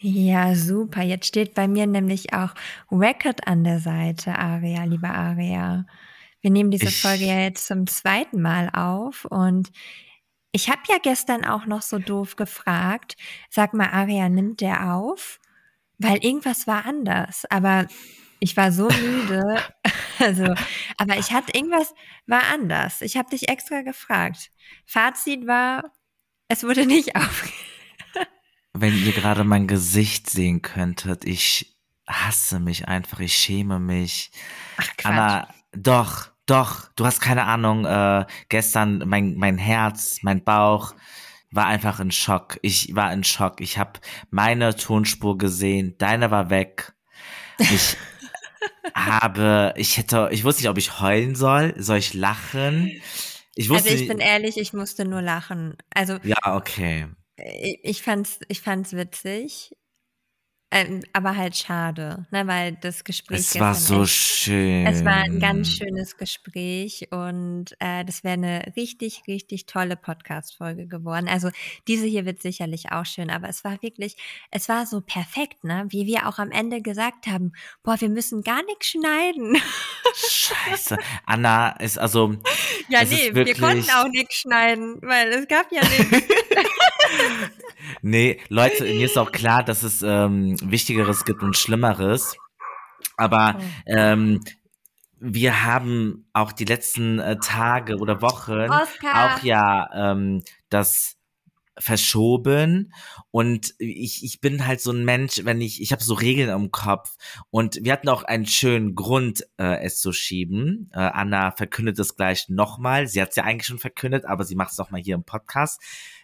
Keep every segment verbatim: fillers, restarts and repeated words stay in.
Ja, super. Jetzt steht bei mir nämlich auch Record an der Seite, Aria, liebe Aria. Wir nehmen diese Folge ja Ich, jetzt zum zweiten Mal auf und ich habe ja gestern auch noch so doof gefragt, sag mal, Aria, nimmt der auf? Weil irgendwas war anders, aber ich war so müde, also, aber ich hatte irgendwas war anders. Ich habe dich extra gefragt. Fazit war, es wurde nicht auf. wenn ihr gerade mein Gesicht sehen könntet, ich hasse mich einfach, ich schäme mich. Ach Quatsch. Anna, doch, doch, du hast keine Ahnung, äh, gestern mein, mein Herz, mein Bauch war einfach in Schock. Ich war in Schock. Ich habe meine Tonspur gesehen, deine war weg. Ich habe, ich hätte, ich wusste nicht, ob ich heulen soll, soll ich lachen? Ich Also wusste ich nicht, bin ehrlich, ich musste nur lachen. Also ja, okay. ich, ich fand's, ich fand's witzig, ähm, aber halt schade, ne, weil das Gespräch Es war gestern so echt, es war ein ganz schön. schönes Gespräch und äh, das wäre eine richtig, richtig tolle Podcast-Folge geworden. Also diese hier wird sicherlich auch schön, aber es war wirklich, es war so perfekt, ne, wie wir auch am Ende gesagt haben, boah, wir müssen gar nichts schneiden. Scheiße. Anna ist also, Ja, es ist nee, wir konnten auch wirklich, nichts schneiden, weil es gab ja nichts. nee, Leute, mir ist auch klar, dass es ähm, Wichtigeres gibt und Schlimmeres. Aber Oh. ähm, wir haben auch die letzten äh, Tage oder Wochen auch Oscar! ja ähm, das verschoben und ich ich bin halt so ein Mensch, wenn ich ich habe so Regeln im Kopf und wir hatten auch einen schönen Grund, äh, es zu schieben. Äh, Anna verkündet es gleich nochmal. Sie hat es ja eigentlich schon verkündet, aber sie macht es nochmal hier im Podcast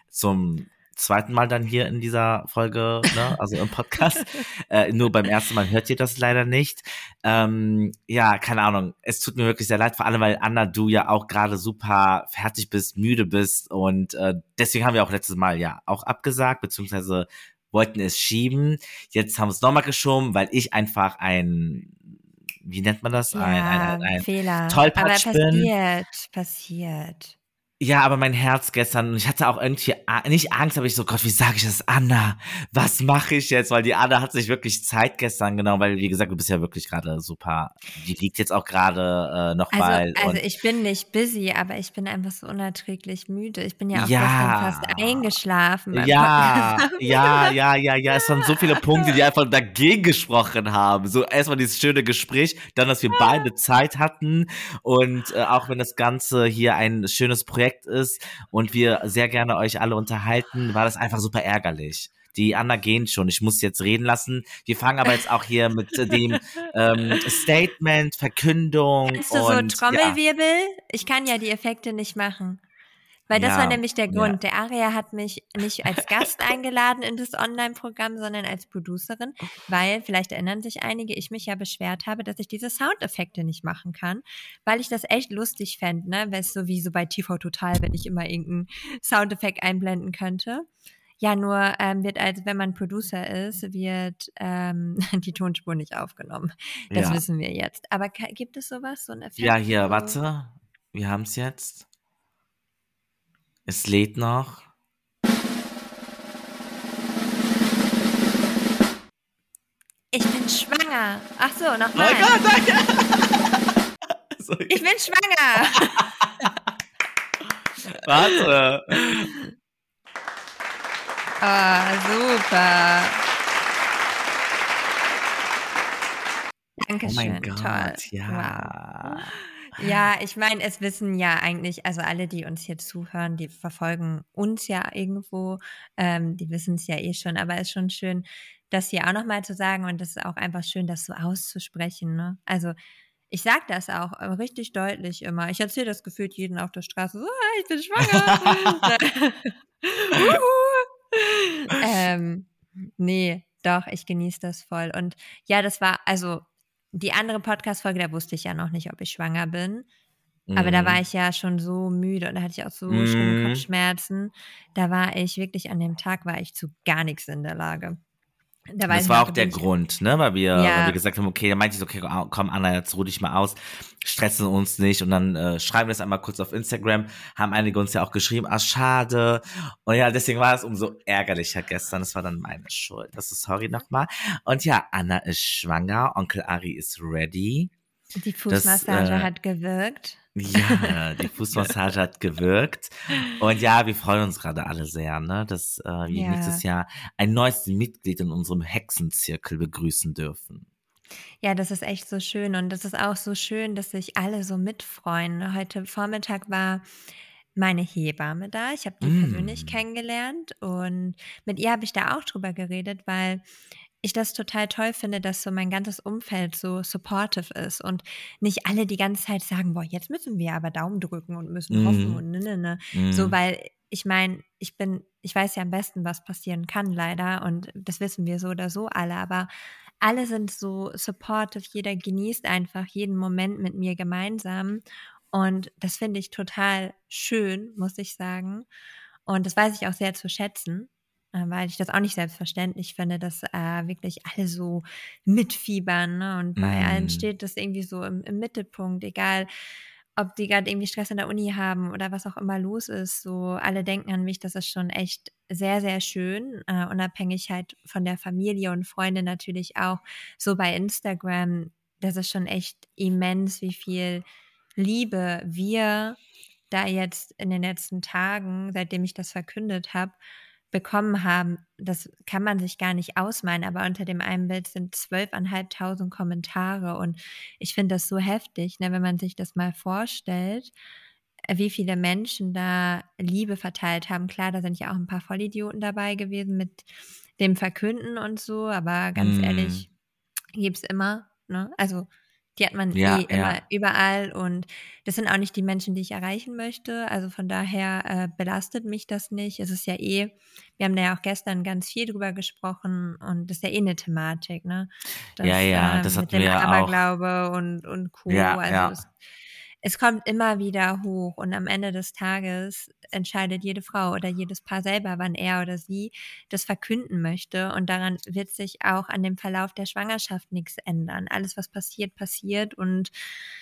zum zweiten Mal dann hier in dieser Folge, ne, also im Podcast. Äh, nur beim ersten Mal hört ihr das leider nicht. Ähm, ja, keine Ahnung. Es tut mir wirklich sehr leid, vor allem weil Anna, du ja auch gerade super fertig bist, müde bist und äh, deswegen haben wir auch letztes Mal ja auch abgesagt, beziehungsweise wollten es schieben. Jetzt haben wir es nochmal geschoben, weil ich einfach ein, wie nennt man das? Ein, ein, ein, Ja, ein Fehler. Aber Tollpatsch bin. passiert, passiert. Ja, aber mein Herz gestern, und ich hatte auch irgendwie, A- nicht Angst, aber ich so, Gott, wie sage ich das, Anna? Was mache ich jetzt? Weil die Anna hat sich wirklich Zeit gestern genommen, weil, wie gesagt, du bist ja wirklich gerade super, die liegt jetzt auch gerade äh, Also, nochmal also und ich bin nicht busy, aber ich bin einfach so unerträglich müde. Ich bin ja auch gestern fast ja, eingeschlafen beim Podcast ja, ja, aufnehmen. ja, ja, ja, es waren so viele Punkte, die einfach dagegen gesprochen haben. So erstmal dieses schöne Gespräch, dann, dass wir beide Zeit hatten und äh, auch wenn das Ganze hier ein schönes Projekt ist und wir sehr gerne euch alle unterhalten, war das einfach super ärgerlich. Die Anna gehen schon, ich muss jetzt reden lassen. Wir fangen aber jetzt auch hier mit äh, dem ähm, Statement, Verkündung Kannst du so und ja, Trommelwirbel? Ich kann ja die Effekte nicht machen. Weil das war ja, nämlich der ja. Grund. Der Aria hat mich nicht als Gast eingeladen in das Online-Programm, sondern als Producerin, weil, vielleicht erinnern sich einige, ich mich ja beschwert habe, dass ich diese Soundeffekte nicht machen kann, weil ich das echt lustig fände, ne? Weil es so wie so bei T V Total, wenn ich immer irgendeinen Soundeffekt einblenden könnte. Ja, nur ähm, wird, als wenn man Producer ist, wird ähm, die Tonspur nicht aufgenommen. Das Ja. wissen wir jetzt. Aber ka- gibt es sowas, so einen Ja, Effekt? hier, So, warte. Wir haben es jetzt. Es lädt noch. ich bin schwanger. Ach so, Oh nochmal. Gott, danke. So, Ich bin schwanger. warte. Ah, super. Oh mein Dankeschön, toll. Gott, Wow. ja. Ja, ich meine, es wissen ja eigentlich, also alle, die uns hier zuhören, die verfolgen uns ja irgendwo, ähm, die wissen es ja eh schon, aber es ist schon schön, das hier auch nochmal zu sagen und es ist auch einfach schön, das so auszusprechen. Ne? Also ich sage das auch äh, richtig deutlich immer. Ich erzähle das gefühlt jeden auf der Straße, so, "Ah, ich bin schwanger." Wuhu. ähm, nee, doch, ich genieße das voll. Und ja, das war, also die andere Podcast-Folge, da wusste ich ja noch nicht, ob ich schwanger bin. Aber da war Mhm. ich ja schon so müde und da hatte ich auch so schlimme Mhm. Kopfschmerzen. Da war ich wirklich, an dem Tag war ich zu gar nichts in der Lage. Da Das weiß ich war noch, auch da der bin ich, Grund, ne, weil wir, weil wir ja, gesagt haben, okay, dann meinte ich so, okay, komm Anna, jetzt ruh dich mal aus, stressen uns nicht und dann äh, schreiben wir es einmal kurz auf Instagram, haben einige uns ja auch geschrieben, ah, schade. Und ja, deswegen war es umso ärgerlicher gestern, das war dann meine Schuld. Das ist sorry nochmal. Und ja, Anna ist schwanger, Onkel Ari ist ready. die Das, Fußmassage äh, hat gewirkt. ja, die Fußmassage hat gewirkt. Und ja, wir freuen uns gerade alle sehr, ne, dass äh, wir nächstes Ja. Jahr ein neues Mitglied in unserem Hexenzirkel begrüßen dürfen. Ja, das ist echt so schön und das ist auch so schön, dass sich alle so mitfreuen, ne? Heute Vormittag war meine Hebamme da. Ich habe die persönlich Mm. kennengelernt und mit ihr habe ich da auch drüber geredet, weil ich das total toll finde, dass so mein ganzes Umfeld so supportive ist und nicht alle die ganze Zeit sagen: „Boah, jetzt müssen wir aber Daumen drücken und müssen hoffen Mm. und ne, ne, ne.“ So, Mm. weil ich meine, ich bin ich weiß ja am besten, was passieren kann leider und das wissen wir so oder so alle, aber alle sind so supportive, jeder genießt einfach jeden Moment mit mir gemeinsam und das finde ich total schön, muss ich sagen. Und das weiß ich auch sehr zu schätzen, äh, weil ich das auch nicht selbstverständlich finde, dass äh, wirklich alle so mitfiebern, ne? Und bei allen Mm. steht das irgendwie so im, im Mittelpunkt, egal ob die gerade irgendwie Stress in der Uni haben oder was auch immer los ist. So alle denken an mich, das ist schon echt sehr, sehr schön, äh, unabhängig halt von der Familie und Freunde natürlich auch. So bei Instagram, das ist schon echt immens, wie viel Liebe wir da jetzt in den letzten Tagen, seitdem ich das verkündet habe, bekommen haben. Das kann man sich gar nicht ausmalen, aber unter dem einen Bild sind zwölftausendfünfhundert Kommentare und ich finde das so heftig, ne, wenn man sich das mal vorstellt, äh, wie viele Menschen da Liebe verteilt haben. Klar, da sind ja auch ein paar Vollidioten dabei gewesen mit dem Verkünden und so, aber ganz Mm. ehrlich, gibt's immer, ne? Also, die hat man eh Ja, immer ja. überall und das sind auch nicht die Menschen, die ich erreichen möchte. Also, von daher, äh, belastet mich das nicht. Es ist ja eh wir haben da ja auch gestern ganz viel drüber gesprochen und das ist ja eh 'ne Thematik, ne? Ja, Das, ja, ähm, das mit hatten dem wir ja auch. Aberglaube und und Co. Ja, Also, es ja. es kommt immer wieder hoch und am Ende des Tages entscheidet jede Frau oder jedes Paar selber, wann er oder sie das verkünden möchte. Und daran wird sich auch an dem Verlauf der Schwangerschaft nichts ändern. Alles, was passiert, passiert. Und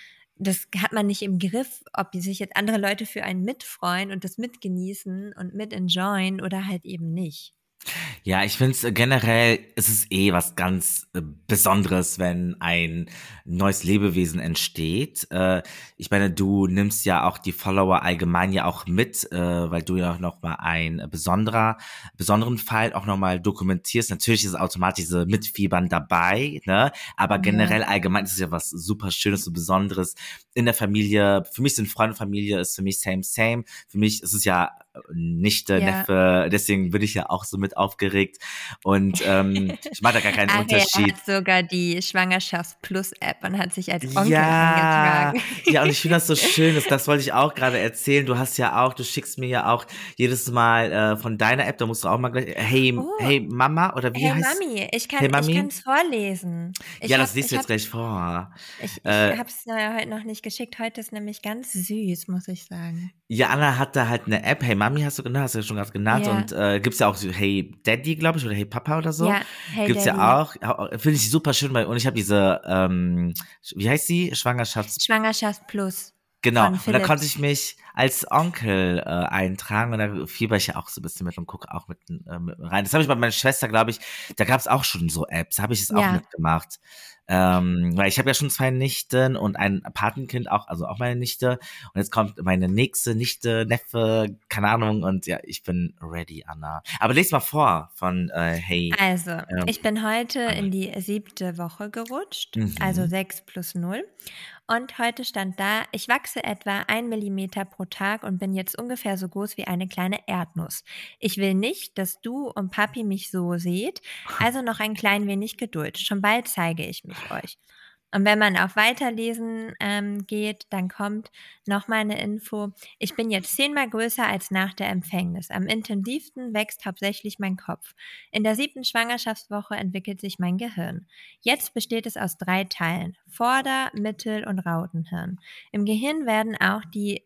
das hat man nicht im Griff, ob die sich jetzt andere Leute für einen mitfreuen und das mitgenießen und mit enjoyen oder halt eben nicht. Ja, ich finde es generell, es ist eh was ganz äh, Besonderes, wenn ein neues Lebewesen entsteht. Äh, ich meine, du nimmst ja auch die Follower allgemein ja auch mit, äh, weil du ja auch noch mal ein besonderer, besonderen Fall auch noch mal dokumentierst. Natürlich ist automatisch diese Mitfiebern dabei, ne? Aber Ja. generell allgemein ist es ja was super Schönes und Besonderes in der Familie. Für mich sind Freunde und Familie ist für mich same same. Für mich ist es ja Nichte, Ja. Neffe, deswegen bin ich ja auch so mit aufgeregt und ähm, ich mache da gar keinen Aria Unterschied. hat sogar die Schwangerschafts-Plus-App und hat sich als Onkel Ja, eingetragen. ja, und ich finde das so schön, das, das wollte ich auch gerade erzählen. Du hast ja auch, du schickst mir ja auch jedes Mal äh, von deiner App, da musst du auch mal gleich, hey, Oh, hey Mama oder wie hey heißt, Mami, ich hey kann ich Mami? kann's vorlesen. Ja, Ich habe das liest du ich jetzt habe gleich vor. ich ich Äh, habe es äh, heute noch nicht geschickt. Heute ist nämlich ganz süß, muss ich sagen. Ja, Anna hat da halt eine App, Hey Mami hast du genannt, hast du ja schon gerade genannt und Ja, äh, gibt's ja auch so Hey Daddy, glaube ich, oder Hey Papa oder so. ja, hey Gibt's Daddy. ja auch, ja, finde ich super schön, weil und ich habe diese, ähm, wie heißt sie? Schwangerschafts Schwangerschaft Plus Genau, von und da konnte Philips. ich mich als Onkel äh, eintragen und da fieber ich ja auch so ein bisschen mit und gucke auch mit, äh, mit rein. Das habe ich bei meiner Schwester, glaube ich, da gab es auch schon so Apps, habe ich es auch Ja, mitgemacht. Ähm, weil ich habe ja schon zwei Nichten und ein Patenkind auch, also auch meine Nichte. Und jetzt kommt meine nächste Nichte, Neffe, keine Ahnung. Und ja, ich bin ready, Anna. Aber lese mal vor von äh, Hey, also, ähm, ich bin heute Anna. in die siebte Woche gerutscht, also Mhm. sechs plus null. Und heute stand da, ich wachse etwa ein Millimeter pro Tag und bin jetzt ungefähr so groß wie eine kleine Erdnuss. Ich will nicht, dass du und Papi mich so seht, also noch ein klein wenig Geduld. Schon bald zeige ich mich euch. Und wenn man auf Weiterlesen ähm, geht, dann kommt noch mal eine Info. Ich bin jetzt zehnmal größer als nach der Empfängnis. Am intensivsten wächst hauptsächlich mein Kopf. In der siebten Schwangerschaftswoche entwickelt sich mein Gehirn. Jetzt besteht es aus drei Teilen: Vorder-, Mittel- und Rautenhirn. Im Gehirn werden auch die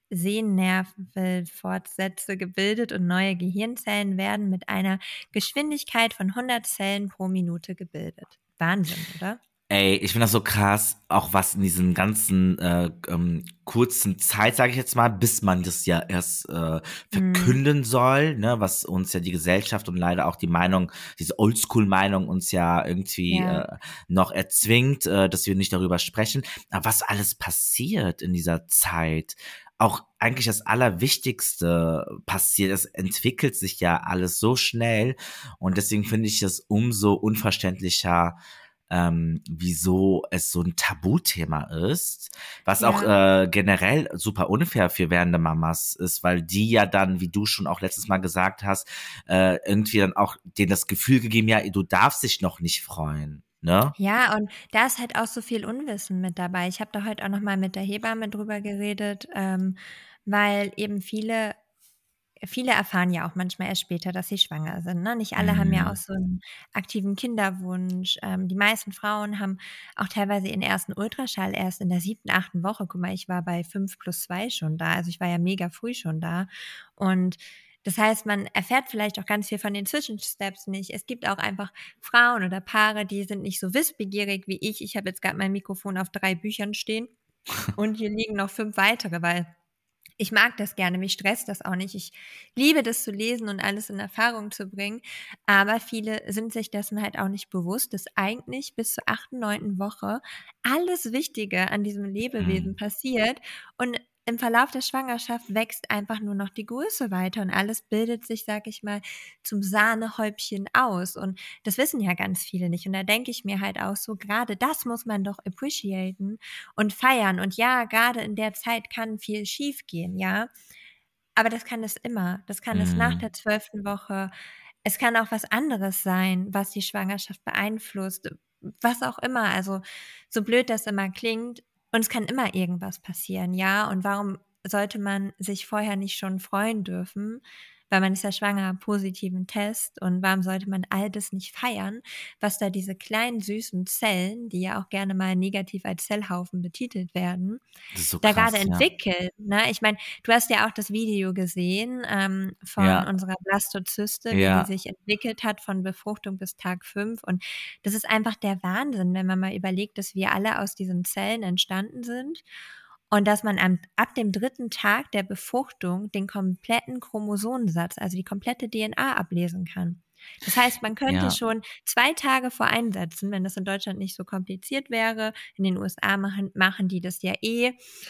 Sehnervenfortsätze gebildet und neue Gehirnzellen werden mit einer Geschwindigkeit von hundert Zellen pro Minute gebildet. Wahnsinn, oder? Ey, ich finde das so krass, auch was in diesen ganzen äh, ähm, kurzen Zeit, sage ich jetzt mal, bis man das ja erst äh, Mhm. verkünden soll, ne, was uns ja die Gesellschaft und leider auch die Meinung, diese Oldschool-Meinung uns ja irgendwie Ja, äh, noch erzwingt, äh, dass wir nicht darüber sprechen. Aber was alles passiert in dieser Zeit, auch eigentlich das Allerwichtigste passiert, es entwickelt sich ja alles so schnell und deswegen finde ich es umso unverständlicher, ähm, wieso es so ein Tabuthema ist, was auch ja. äh, generell super unfair für werdende Mamas ist, weil die ja dann, wie du schon auch letztes Mal gesagt hast, äh, irgendwie dann auch denen das Gefühl gegeben, ja, du darfst dich noch nicht freuen, ne? Ja, und da ist halt auch so viel Unwissen mit dabei. Ich habe da heute auch noch mal mit der Hebamme drüber geredet, ähm, weil eben viele viele erfahren ja auch manchmal erst später, dass sie schwanger sind, ne? Nicht alle haben ja auch Mhm. so 'n aktiven Kinderwunsch. Ähm, die meisten Frauen haben auch teilweise ihren ersten Ultraschall erst in der siebten, achten Woche. Guck mal, ich war bei fünf plus zwei schon da, also ich war ja mega früh schon da. Und das heißt, man erfährt vielleicht auch ganz viel von den Zwischensteps nicht. Es gibt auch einfach Frauen oder Paare, die sind nicht so wissbegierig wie ich. Ich habe jetzt grad mein Mikrofon auf drei Büchern stehen und hier liegen noch fünf weitere, weil ich mag das gerne, mich stresst das auch nicht. Ich liebe das zu lesen und alles in Erfahrung zu bringen, aber viele sind sich dessen halt auch nicht bewusst, dass eigentlich bis zur achten, neunten Woche alles Wichtige an diesem Lebewesen Mhm. passiert und im Verlauf der Schwangerschaft wächst einfach nur noch die Größe weiter und alles bildet sich, sage ich mal, zum Sahnehäubchen aus und das wissen ja ganz viele nicht und da denke ich mir halt auch so, gerade das muss man doch appreciaten und feiern. Und ja, gerade in der Zeit kann viel schiefgehen, ja. Aber das kann es immer. Das kann es nach Mhm. der zwölften Woche. Es kann auch was anderes sein, was die Schwangerschaft beeinflusst, was auch immer. Also, so blöd das immer klingt, und es kann immer irgendwas passieren, ja. Und warum sollte man sich vorher nicht schon freuen dürfen, weil man ist ja schwanger, positiven Test und warum sollte man all das nicht feiern, was da diese kleinen süßen Zellen, die ja auch gerne mal negativ als Zellhaufen betitelt werden, Das ist so da gerade krass, ja. entwickeln, ne? Ich meine, du hast ja auch das Video gesehen, ähm, von Ja, unserer Blastozyste, wie die ja, sich entwickelt hat von Befruchtung bis Tag fünf und das ist einfach der Wahnsinn, wenn man mal überlegt, dass wir alle aus diesen Zellen entstanden sind und dass man am ab dem dritten Tag der Befruchtung den kompletten Chromosomensatz, also die komplette D N A ablesen kann. Das heißt, man könnte ja, schon zwei Tage vor Einsetzen, wenn das in Deutschland nicht so kompliziert wäre, in den U S A machen machen die das ja eh,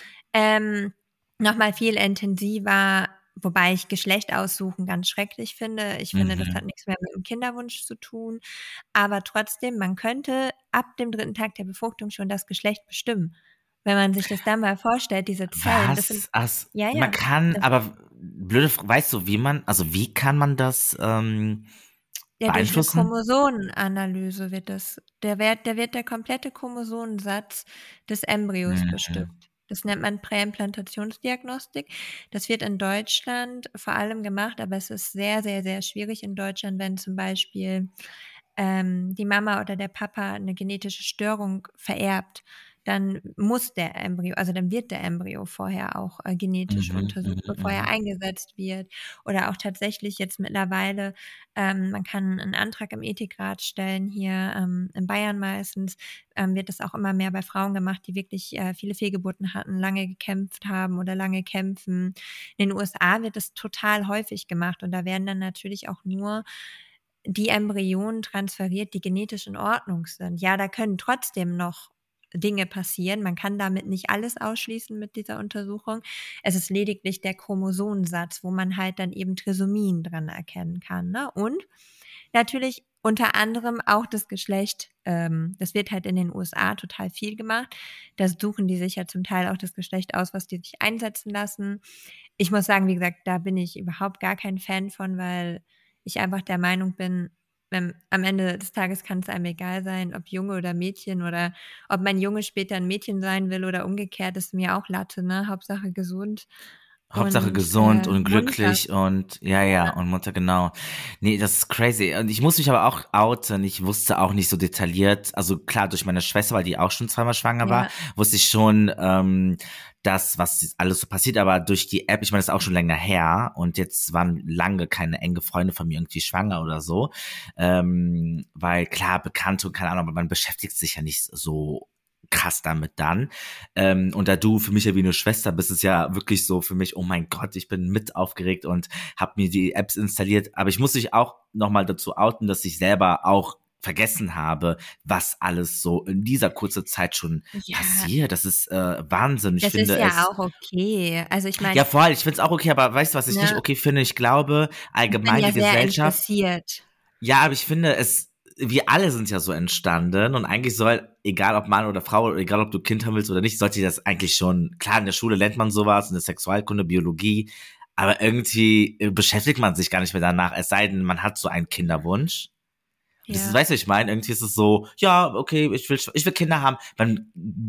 ähm, noch mal viel intensiver, wobei ich Geschlecht aussuchen ganz schrecklich finde. Ich finde, das hat mhm. nix mehr mit dem Kinderwunsch zu tun, aber trotzdem, man könnte ab dem dritten Tag der Befruchtung schon das Geschlecht bestimmen. Wenn man sich das dann mal vorstellt, diese Zellen, das sind Was? As ja, man ja, kann, das aber blöde F weißt du, wie man also, wie kann man das, ähm, ja, durch 'ne beeinflussen? Chromosomenanalyse wird das der Wert der wird der komplette Chromosomensatz des Embryos bestimmt. Mhm. Das nennt man Präimplantationsdiagnostik. Das wird in Deutschland vor allem gemacht, aber es ist sehr, sehr, sehr schwierig in Deutschland, wenn zum Beispiel, ähm, die Mama oder der Papa 'ne genetische Störung vererbt, dann muss der Embryo also, dann wird der Embryo vorher auch, äh, genetisch Mhm, untersucht, mhm, bevor er mhm. eingesetzt wird. Oder auch tatsächlich jetzt mittlerweile ähm, man kann 'n Antrag im Ethikrat stellen hier, ähm, in Bayern meistens, ähm, wird das auch immer mehr bei Frauen gemacht, die wirklich, äh, viele Fehlgeburten hatten, lange gekämpft haben oder lange kämpfen. In den U S A wird das total häufig gemacht und da werden dann natürlich auch nur die Embryonen transferiert, die genetisch in Ordnung sind. Ja, da können trotzdem noch Dinge passieren. Man kann damit nicht alles ausschließen mit dieser Untersuchung. Es ist lediglich der Chromosomensatz, wo man halt dann eben Trisomien dran erkennen kann, ne? Und natürlich unter anderem auch das Geschlecht. Ähm, das wird halt in den U S A total viel gemacht. Da suchen die sich ja zum Teil auch das Geschlecht aus, was die sich einsetzen lassen. Ich muss sagen, wie gesagt, da bin ich überhaupt gar kein Fan von, weil ich einfach der Meinung bin, wenn am Ende des Tages kann es einem egal sein, ob Junge oder Mädchen oder ob mein Junge später 'n Mädchen sein will oder umgekehrt, ist mir auch Latte, ne? Hauptsache gesund. Hauptsache und gesund äh, und munter. glücklich und ja, ja, und munter, genau. Nee, das ist crazy. Und ich muss mich aber auch outen. Ich wusste auch nicht so detailliert, also klar, durch meine Schwester, weil die auch schon zweimal schwanger war, Ja, wusste ich schon, ähm, das, was alles so passiert, aber durch die App, ich meine, das ist auch schon länger her und jetzt waren lange keine enge Freunde von mir irgendwie schwanger oder so. Ähm, weil klar, Bekannte und keine Ahnung, aber man beschäftigt sich ja nicht so krass damit dann. Ähm, und da du für mich ja wie eine Schwester bist, ist ja wirklich so für mich, oh mein Gott, ich bin mit aufgeregt und habe mir die Apps installiert. Aber ich muss mich auch nochmal dazu outen, dass ich selber auch vergessen habe, was alles so in dieser kurzen Zeit schon ja, passiert. Das ist äh, Wahnsinn. Ich das ist finde ja es, auch okay. Also ich meine, ja voll, ich finde es auch okay, aber weißt du, was ich nicht ne, okay finde? Ich glaube, ich bin allgemein ja die sehr Gesellschaft, interessiert. ja, aber ich finde es, wir alle sind ja so entstanden und eigentlich soll, egal ob Mann oder Frau, oder egal ob du Kind haben willst oder nicht, sollte das eigentlich schon, klar, in der Schule lernt man sowas, in der Sexualkunde, Biologie, aber irgendwie äh, beschäftigt man sich gar nicht mehr danach, es sei denn, man hat so einen Kinderwunsch. Das ist, Ja. weißt du, was ich meine? Irgendwie ist es so, ja, okay, ich will, ich will Kinder haben. Man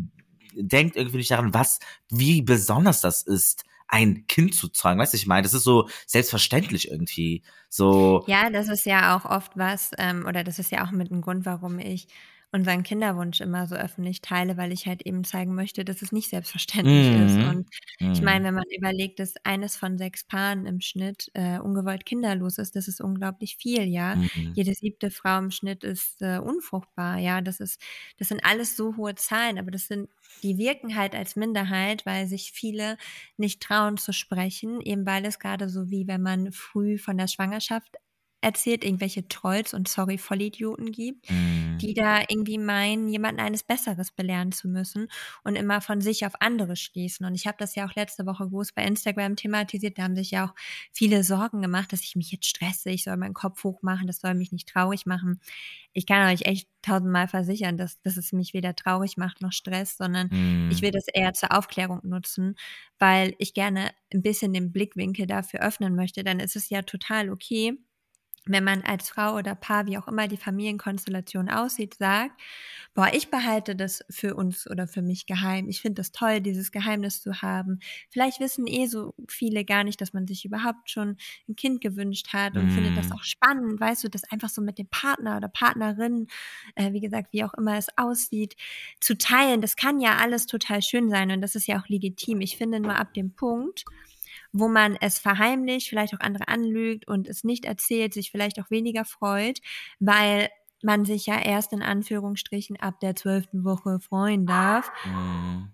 denkt irgendwie nicht daran, was, wie besonders das ist, ein Kind zu zeugen. Weißt du, ich meine, das ist so selbstverständlich irgendwie. So, Ja, das ist ja auch oft was, ähm, oder das ist ja auch mit 'n Grund, warum ich unseren Kinderwunsch immer so öffentlich teile, weil ich halt eben zeigen möchte, dass es nicht selbstverständlich ist. mhm, Und ich meine, mhm, wenn man überlegt, dass eines von sechs Paaren im Schnitt, äh, ungewollt kinderlos ist, das ist unglaublich viel, ja. mhm, Jede siebte Frau im Schnitt ist, äh, unfruchtbar, ja. Das ist das sind alles so hohe Zahlen, aber das sind die wirken halt als Minderheit, weil sich viele nicht trauen zu sprechen, eben weil es gerade so wie wenn man früh von der Schwangerschaft erzählt, irgendwelche Trolls und sorry, Vollidioten gibt, mhm, die da irgendwie meinen, jemanden eines Besseres belehren zu müssen und immer von sich auf andere schließen. Und ich habe das ja auch letzte Woche groß bei Instagram thematisiert. Da haben sich ja auch viele Sorgen gemacht, dass ich mich jetzt stresse, ich soll meinen Kopf hochmachen, das soll mich nicht traurig machen. Ich kann euch echt tausendmal versichern, dass, dass es mich weder traurig macht noch Stress, sondern ich mhm, will das eher zur Aufklärung nutzen, weil ich gerne ein bisschen den Blickwinkel dafür öffnen möchte. Dann ist es ja total okay, wenn man als Frau oder Paar, wie auch immer die Familienkonstellation aussieht, sagt, boah, ich behalte das für uns oder für mich geheim. Ich finde das toll, dieses Geheimnis zu haben. Vielleicht wissen eh so viele gar nicht, dass man sich überhaupt schon ein Kind gewünscht hat und findet das mhm, auch spannend, weißt du, das einfach so mit dem Partner oder Partnerin, äh, wie gesagt, wie auch immer es aussieht, zu teilen. Das kann ja alles total schön sein und das ist ja auch legitim. Ich finde nur ab dem Punkt, wo man es verheimlicht, vielleicht auch andere anlügt und es nicht erzählt, sich vielleicht auch weniger freut, weil man sich ja erst in Anführungsstrichen ab der zwölften Woche freuen darf. mhm.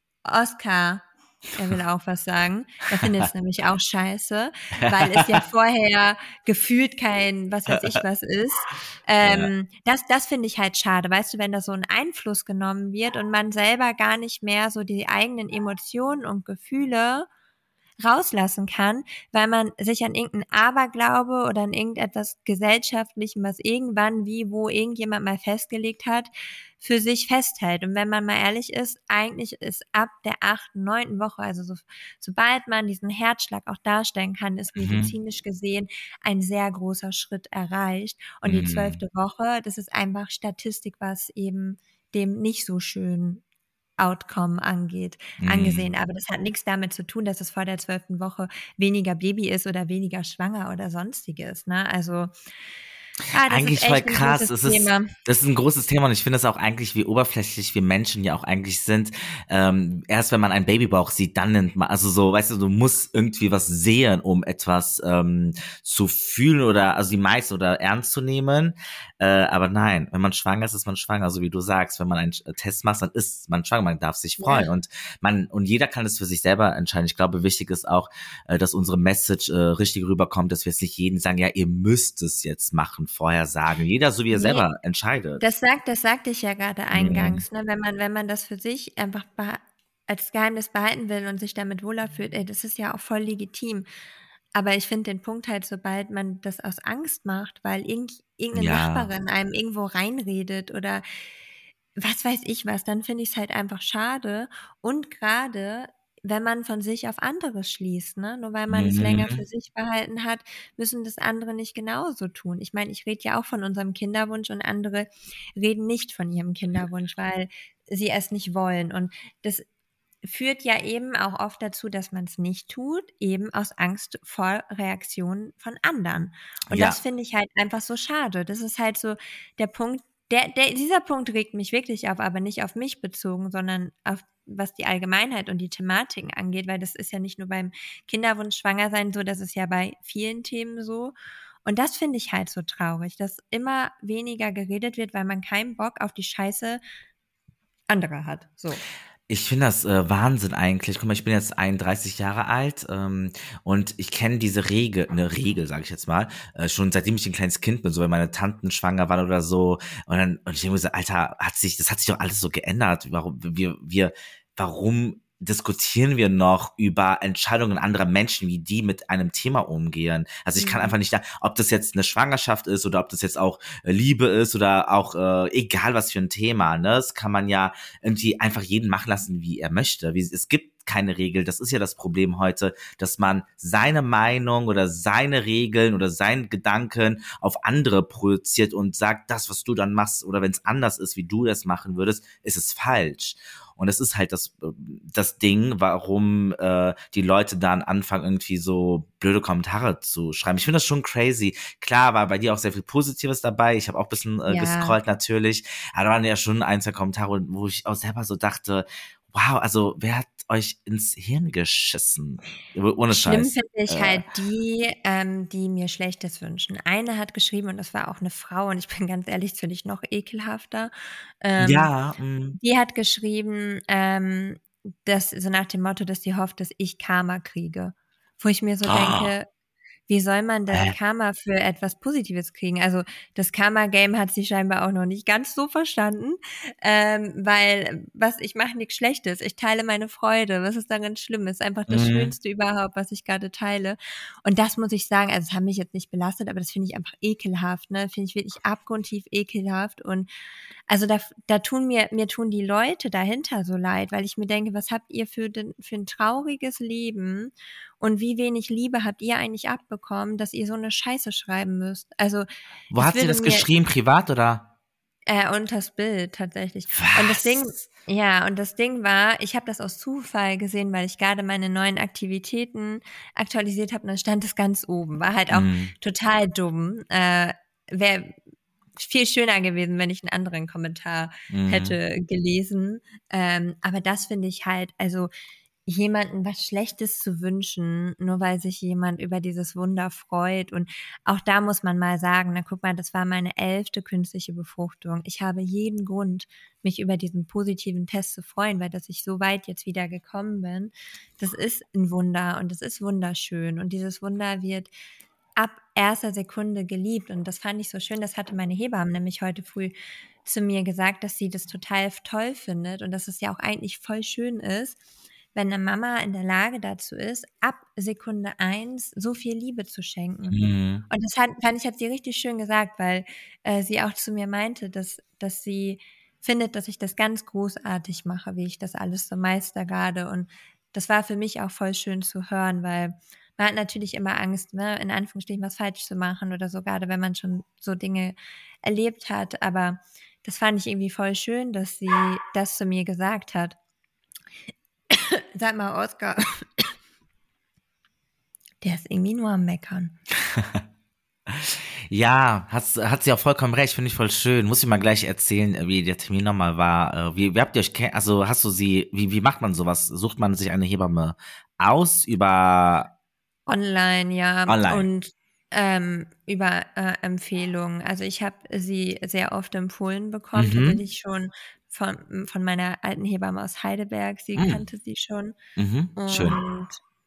Oskar, er will auch was sagen. Er findet es nämlich auch scheiße, weil es ja vorher gefühlt kein was weiß ich was ist. Ja, Ähm, das das finde ich halt schade, weißt du, wenn da so ein Einfluss genommen wird und man selber gar nicht mehr so die eigenen Emotionen und Gefühle rauslassen kann, weil man sich an irgendeinen Aberglaube oder an irgendetwas Gesellschaftlichem, was irgendwann wie wo irgendjemand mal festgelegt hat, für sich festhält. Und wenn man mal ehrlich ist, eigentlich ist ab der achten, neunten Woche, also so, sobald man diesen Herzschlag auch darstellen kann, ist mhm, medizinisch gesehen ein sehr großer Schritt erreicht. Und die mhm, zwölfte Woche, das ist einfach Statistik, was eben dem nicht so schön Outcome angeht, angesehen. mhm. Aber das hat nichts damit zu tun, dass es vor der zwölften Woche weniger Baby ist oder weniger schwanger oder Sonstiges, ne? Also, ah, das ist Eigentlich voll echt 'n krass. großes Es ist, Thema. das ist ein großes Thema und ich finde es auch eigentlich, wie oberflächlich wir Menschen ja auch eigentlich sind. Ähm, erst wenn man einen Babybauch sieht, dann nennt man, also so, weißt du, du musst irgendwie was sehen, um etwas ähm, zu fühlen oder, also die meisten oder ernst zu nehmen. Äh, aber nein, wenn man schwanger ist, ist man schwanger, so wie du sagst. Wenn man einen äh, Test macht, dann ist man schwanger, man darf sich Ja. freuen und man, und jeder kann es für sich selber entscheiden. Ich glaube, wichtig ist auch, äh, dass unsere Message äh, richtig rüberkommt, dass wir jetzt nicht jeden sagen, ja, ihr müsst es jetzt machen, vorher sagen. Jeder so wie er Ne, selber entscheidet. das sagt das sagte ich ja grade Mhm. eingangs, ne? Wenn man wenn man das für sich einfach beha als Geheimnis behalten will und sich damit wohler fühlt, ey, das ist ja auch voll legitim. Aber ich finde den Punkt halt, sobald man das aus Angst macht, weil irgend irgend 'ne Ja. Nachbarin einem irgendwo reinredet oder was weiß ich was, dann finde ich's halt einfach schade. Und grade, wenn man von sich auf andere schließt, ne? Nur weil man es länger für Mhm. sich behalten hat, müssen das andere nicht genauso tun. Ich meine, ich rede ja auch von unserem Kinderwunsch und andere reden nicht von ihrem Kinderwunsch, weil sie es nicht wollen. Und das führt ja eben auch oft dazu, dass man es nicht tut, eben aus Angst vor Reaktionen von anderen. Und das Ja, finde ich halt einfach so schade. Das ist halt so der Punkt, der, der, dieser Punkt regt mich wirklich auf, aber nicht auf mich bezogen, sondern auf was die Allgemeinheit und die Thematiken angeht, weil das ist ja nicht nur beim Kinderwunsch schwanger sein so, das ist ja bei vielen Themen so. Und das finde ich halt so traurig, dass immer weniger geredet wird, weil man keinen Bock auf die Scheiße anderer hat. So. ich finde das äh, Wahnsinn eigentlich. Guck mal, ich bin jetzt einunddreißig Jahre alt ähm, und ich kenne diese Regel, eine Regel, sage ich jetzt mal, äh, schon seitdem ich ein kleines Kind bin, so wenn meine Tanten schwanger waren oder so. Und dann und ich denke mir so, Alter, hat sich, das hat sich doch alles so geändert. Warum wir, wir, warum diskutieren wir noch über Entscheidungen anderer Menschen, wie die mit einem Thema umgehen? Also ich kann Mhm. einfach nicht, ob das jetzt eine Schwangerschaft ist oder ob das jetzt auch äh, Liebe ist oder auch äh, egal was für ein Thema, ne? Das kann man ja irgendwie einfach jeden machen lassen, wie er möchte. Wie, es gibt keine Regel. Das ist ja das Problem heute, dass man seine Meinung oder seine Regeln oder seinen Gedanken auf andere projiziert und sagt, das, was du dann machst oder wenn es anders ist, wie du das machen würdest, ist es falsch. Und das ist halt das, das Ding, warum äh, die Leute dann anfangen, irgendwie so blöde Kommentare zu schreiben. Ich finde das schon crazy. Klar war bei dir auch sehr viel Positives dabei. Ich habe auch ein bisschen äh, Ja, gescrollt natürlich. Aber da waren ja schon ein, zwei Kommentare, wo ich auch selber so dachte, wow, also wer hat euch ins Hirn geschissen? Ohne schlimm Scheiß. finde ich Äh, halt die, ähm, die mir Schlechtes wünschen. Eine hat geschrieben, und das war auch eine Frau, und ich bin ganz ehrlich, das finde ich noch ekelhafter. Ähm, ja, mh. die hat geschrieben, ähm, dass so nach dem Motto, dass sie hofft, dass ich Karma kriege. Wo ich mir so Oh, denke, wie soll man denn hä? Karma für etwas Positives kriegen? Also das Karma-Game hat sie scheinbar auch noch nicht ganz so verstanden, ähm, weil was ich mache nichts Schlechtes. Ich teile meine Freude. Was ist daran schlimm? Ist einfach das Mhm. Schönste überhaupt, was ich gerade teile. Und das muss ich sagen, also es hat mich jetzt nicht belastet, aber das finde ich einfach ekelhaft, ne? Finde ich wirklich abgrundtief ekelhaft. Und also da, da tun mir, mir tun die Leute dahinter so leid, weil ich mir denke, was habt ihr für, den, für ein trauriges Leben und wie wenig Liebe habt ihr eigentlich abbekommen, dass ihr so eine Scheiße schreiben müsst? Also Wo das hat sie würde das mir geschrieben? Privat oder? äh, unters Bild tatsächlich. Und das Ding, Was? ja, und das Ding war, ich habe das aus Zufall gesehen, weil ich gerade meine neuen Aktivitäten aktualisiert habe und dann stand es ganz oben. War halt auch Mhm. total dumm. Äh, Wäre viel schöner gewesen, wenn ich einen anderen Kommentar Mhm. hätte gelesen. Ähm, aber das finde ich halt, also jemanden was Schlechtes zu wünschen, nur weil sich jemand über dieses Wunder freut. Und auch da muss man mal sagen, na guck mal, das war meine elfte künstliche Befruchtung. Ich habe jeden Grund, mich über diesen positiven Test zu freuen, weil dass ich so weit jetzt wieder gekommen bin. Das ist ein Wunder und das ist wunderschön. Und dieses Wunder wird ab erster Sekunde geliebt. Und das fand ich so schön. Das hatte meine Hebamme nämlich heute früh zu mir gesagt, dass sie das total toll findet und dass es ja auch eigentlich voll schön ist, wenn eine Mama in der Lage dazu ist, ab Sekunde eins so viel Liebe zu schenken. Mhm. Und das hat, fand ich, hat sie richtig schön gesagt, weil äh, sie auch zu mir meinte, dass, dass sie findet, dass ich das ganz großartig mache, wie ich das alles so meister gerade. Und das war für mich auch voll schön zu hören, weil man hat natürlich immer Angst, ne, in Anführungsstrichen was falsch zu machen oder so, gerade wenn man schon so Dinge erlebt hat. Aber das fand ich irgendwie voll schön, dass sie das zu mir gesagt hat. Sag mal, Oskar, der ist irgendwie nur am Meckern. Ja, hast, hat sie auch vollkommen recht, finde ich voll schön. Muss ich mal gleich erzählen, wie der Termin nochmal war. Äh, Wie, wie habt ihr euch kenn also hast du sie, wie, wie macht man sowas? Sucht man sich eine Hebamme aus über Online, ja, online? und ähm, über äh, Empfehlungen. Also ich habe sie sehr oft empfohlen bekommen, Mhm. tatsächlich schon von, von meiner alten Hebamme aus Heidelberg. Sie Mhm. kannte sie schon. Mhm. Schön. Und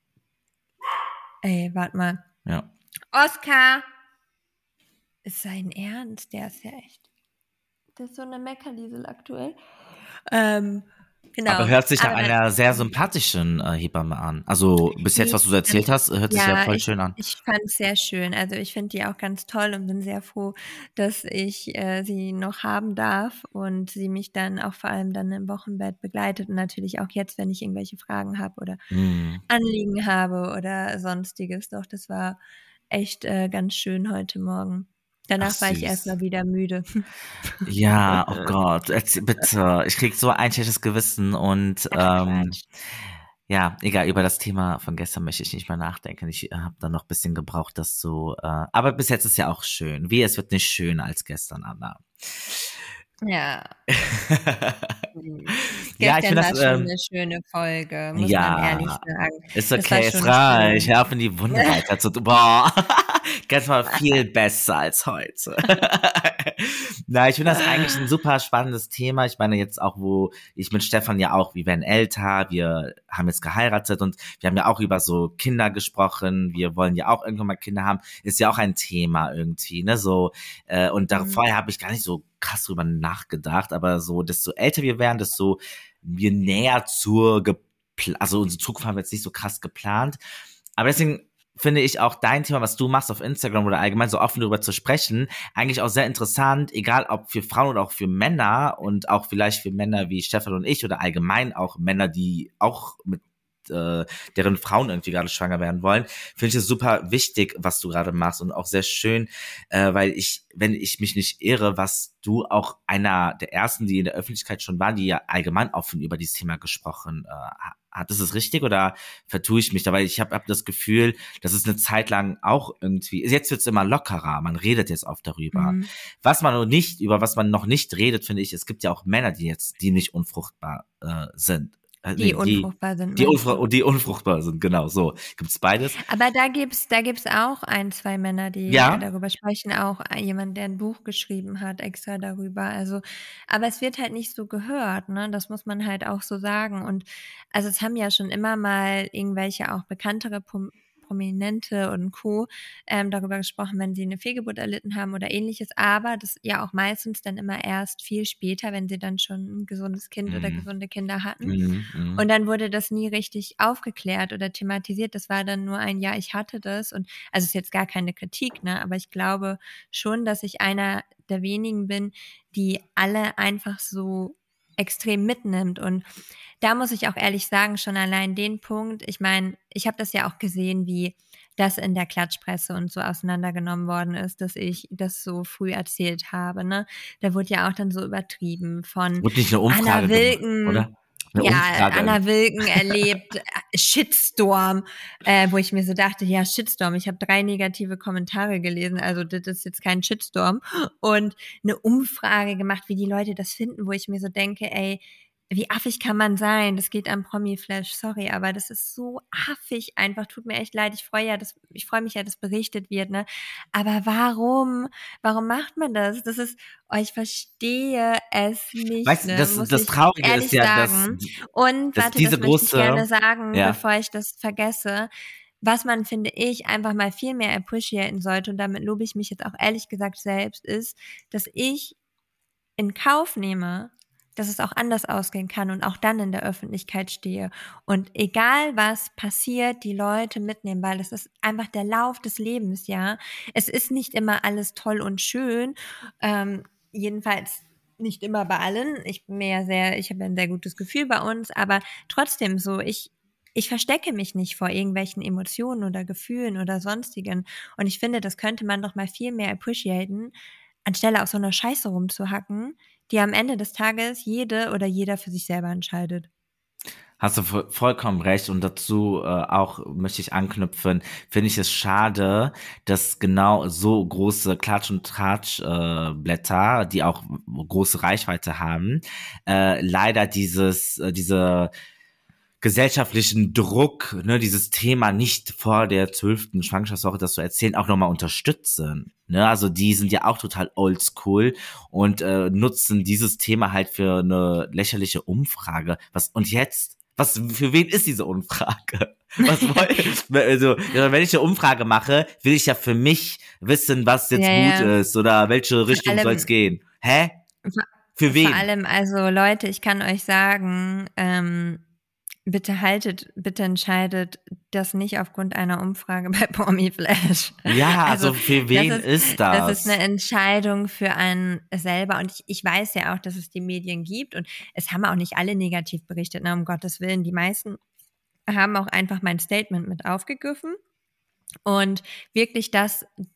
ey, warte mal. Ja. Oskar! Ist sein Ernst? Der ist ja echt. Das ist so eine Meckerliesel aktuell. Ähm, Aber genau. hört sich nach Aber einer sehr dann, sympathischen äh, Hebamme an. Also bis jetzt, die was du so erzählt ganz hast, hört sich ja ja, voll ich schön an. ich fand's sehr schön. Also, ich finde die auch ganz toll und bin sehr froh, dass ich, äh, sie noch haben darf und sie mich dann auch vor allem dann im Wochenbett begleitet und natürlich auch jetzt, wenn ich irgendwelche Fragen habe oder Mhm. Anliegen habe oder Sonstiges. Doch, das war echt, äh, ganz schön heute Morgen. Danach Ach, war ich süß. erstmal wieder müde. Ja, oh Gott, erzähl- bitte. Ich krieg so ein schlechtes Gewissen und Ach ähm, Quatsch. ja, egal, über das Thema von gestern möchte ich nicht mehr nachdenken. Ich äh, habe dann noch ein bisschen gebraucht, das zu. Äh, aber bis jetzt ist ja auch schön. Wie, es wird nicht schöner als gestern, Anna. Ja. Hm. Ja, ich Gestern finde das, war schon ähm, eine schöne Folge, muss man ehrlich ja, sagen. ist Das war okay, es schon reicht. schön. Hör auf, in die Wunde weiter zu. Boah, ganz mal viel besser als heute. Na, ich finde das eigentlich ein super spannendes Thema. Ich meine jetzt auch, wo ich mit Stefan ja auch, wir werden älter, wir haben jetzt geheiratet und wir haben ja auch über so Kinder gesprochen. Wir wollen ja auch irgendwann mal Kinder haben. Ist ja auch ein Thema irgendwie, ne? So, äh, und da, Mhm. vorher habe ich gar nicht so krass drüber nachgedacht, aber so, desto älter wir werden, desto wir näher zur, gepl- also unsere Zukunft haben wir jetzt nicht so krass geplant. Aber deswegen finde ich auch dein Thema, was du machst auf Instagram oder allgemein so offen darüber zu sprechen, eigentlich auch sehr interessant, egal ob für Frauen oder auch für Männer und auch vielleicht für Männer wie Stefan und ich oder allgemein auch Männer, die auch mit äh, deren Frauen irgendwie gerade schwanger werden wollen, finde ich es super wichtig, was du gerade machst und auch sehr schön, äh, weil ich, wenn ich mich nicht irre, was du auch einer der ersten, die in der Öffentlichkeit schon waren, die ja allgemein offen über dieses Thema gesprochen äh, hat. Ist es richtig oder vertue ich mich da? Weil ich habe hab das Gefühl, dass es eine Zeit lang auch irgendwie, jetzt wird's immer lockerer, man redet jetzt oft darüber. Mhm. Was man noch nicht, über was man noch nicht redet, finde ich, es gibt ja auch Männer, die jetzt, die nicht unfruchtbar äh, sind. Äh, Die nee, die, unfruchtbar sind, die, meinst du? unfrucht, die unfruchtbar sind, genau, so. Gibt's beides? Aber da gibt's da gibt's auch ein, zwei Männer, die Ja? darüber sprechen, auch jemand, der ein Buch geschrieben hat extra darüber. Also, aber es wird halt nicht so gehört, ne? Das muss man halt auch so sagen. Und also es haben ja schon immer mal irgendwelche auch bekanntere Pom Prominente und Co. Ähm, darüber gesprochen, wenn sie eine Fehlgeburt erlitten haben oder ähnliches. Aber das ja auch meistens dann immer erst viel später, wenn sie dann schon ein gesundes Kind oder Mhm. gesunde Kinder hatten. Mhm. Mhm. Und dann wurde das nie richtig aufgeklärt oder thematisiert. Das war dann nur ein, ja, ich hatte das. Und also es ist jetzt gar keine Kritik, ne? Aber ich glaube schon, dass ich einer der wenigen bin, die alle einfach so extrem mitnimmt. Und da muss ich auch ehrlich sagen, schon allein den Punkt, ich meine, ich habe das ja auch gesehen, wie das in der Klatschpresse und so auseinandergenommen worden ist, dass ich das so früh erzählt habe, ne? Da wurde ja auch dann so übertrieben von Wurde nicht eine Anna Umfrage gemacht, Wilken, oder? Eine ja, Umfrage. Anna Wilken erlebt äh, Shitstorm, äh, wo ich mir so dachte, ja, Shitstorm, ich habe drei negative Kommentare gelesen, also das ist jetzt kein Shitstorm. Und eine Umfrage gemacht, wie die Leute das finden, wo ich mir so denke, ey, wie affig kann man sein? Das geht am Promi-Flash, sorry, aber das ist so affig einfach, tut mir echt leid. Ich freue ja, dass, ich freue mich ja, dass berichtet wird, ne? Aber warum? Warum macht man das? Das ist, oh, ich verstehe es nicht, Weißt du, ne? das, Muss das ich Traurige ist ehrlich ja, dass, sagen. Und dass warte, diese das möchte ich gerne große, sagen, ja, bevor ich das vergesse. Was man, finde ich, einfach mal viel mehr appreciaten sollte, und damit lobe ich mich jetzt auch ehrlich gesagt selbst, ist, dass ich in Kauf nehme, dass es auch anders ausgehen kann und auch dann in der Öffentlichkeit stehe. Und egal was passiert, die Leute mitnehmen, weil das ist einfach der Lauf des Lebens, ja. Es ist nicht immer alles toll und schön, ähm, jedenfalls nicht immer bei allen. Ich bin mir ja sehr, ich habe ein sehr gutes Gefühl bei uns, aber trotzdem so, ich ich verstecke mich nicht vor irgendwelchen Emotionen oder Gefühlen oder sonstigen. Und ich finde, das könnte man doch mal viel mehr appreciaten, anstelle auf so einer Scheiße rumzuhacken, die am Ende des Tages jede oder jeder für sich selber entscheidet. hast du vo- vollkommen recht. Und dazu äh, auch möchte ich anknüpfen, finde ich es schade, dass genau so große Klatsch- und Tratsch-Blätter, äh, Blätter, die auch große Reichweite haben, äh, leider dieses, äh, diese gesellschaftlichen Druck, ne, dieses Thema nicht vor der zwölften Schwangerschaftswoche das zu erzählen, auch nochmal unterstützen. Ne, also die sind ja auch total oldschool und äh, nutzen dieses Thema halt für eine lächerliche Umfrage. Was und jetzt? Was für wen ist diese Umfrage? Was woll, also ja, wenn ich eine Umfrage mache, will ich ja für mich wissen, was Ja, jetzt gut ja. ist oder welche Vor Richtung soll es allem, gehen. Hä? Für vor wen? allem, also Leute, ich kann euch sagen, ähm, bitte haltet, bitte entscheidet das nicht aufgrund einer Umfrage bei Promiflash. Ja, Also also für das wen ist, ist das ist eine das? Entscheidung für einen selber. Und ich, ich weiß ja auch, dass es die Medien gibt und es haben auch nicht alle negativ berichtet, ne, um Gottes Willen. Die meisten haben auch einfach mein Statement mit aufgegriffen und wirklich das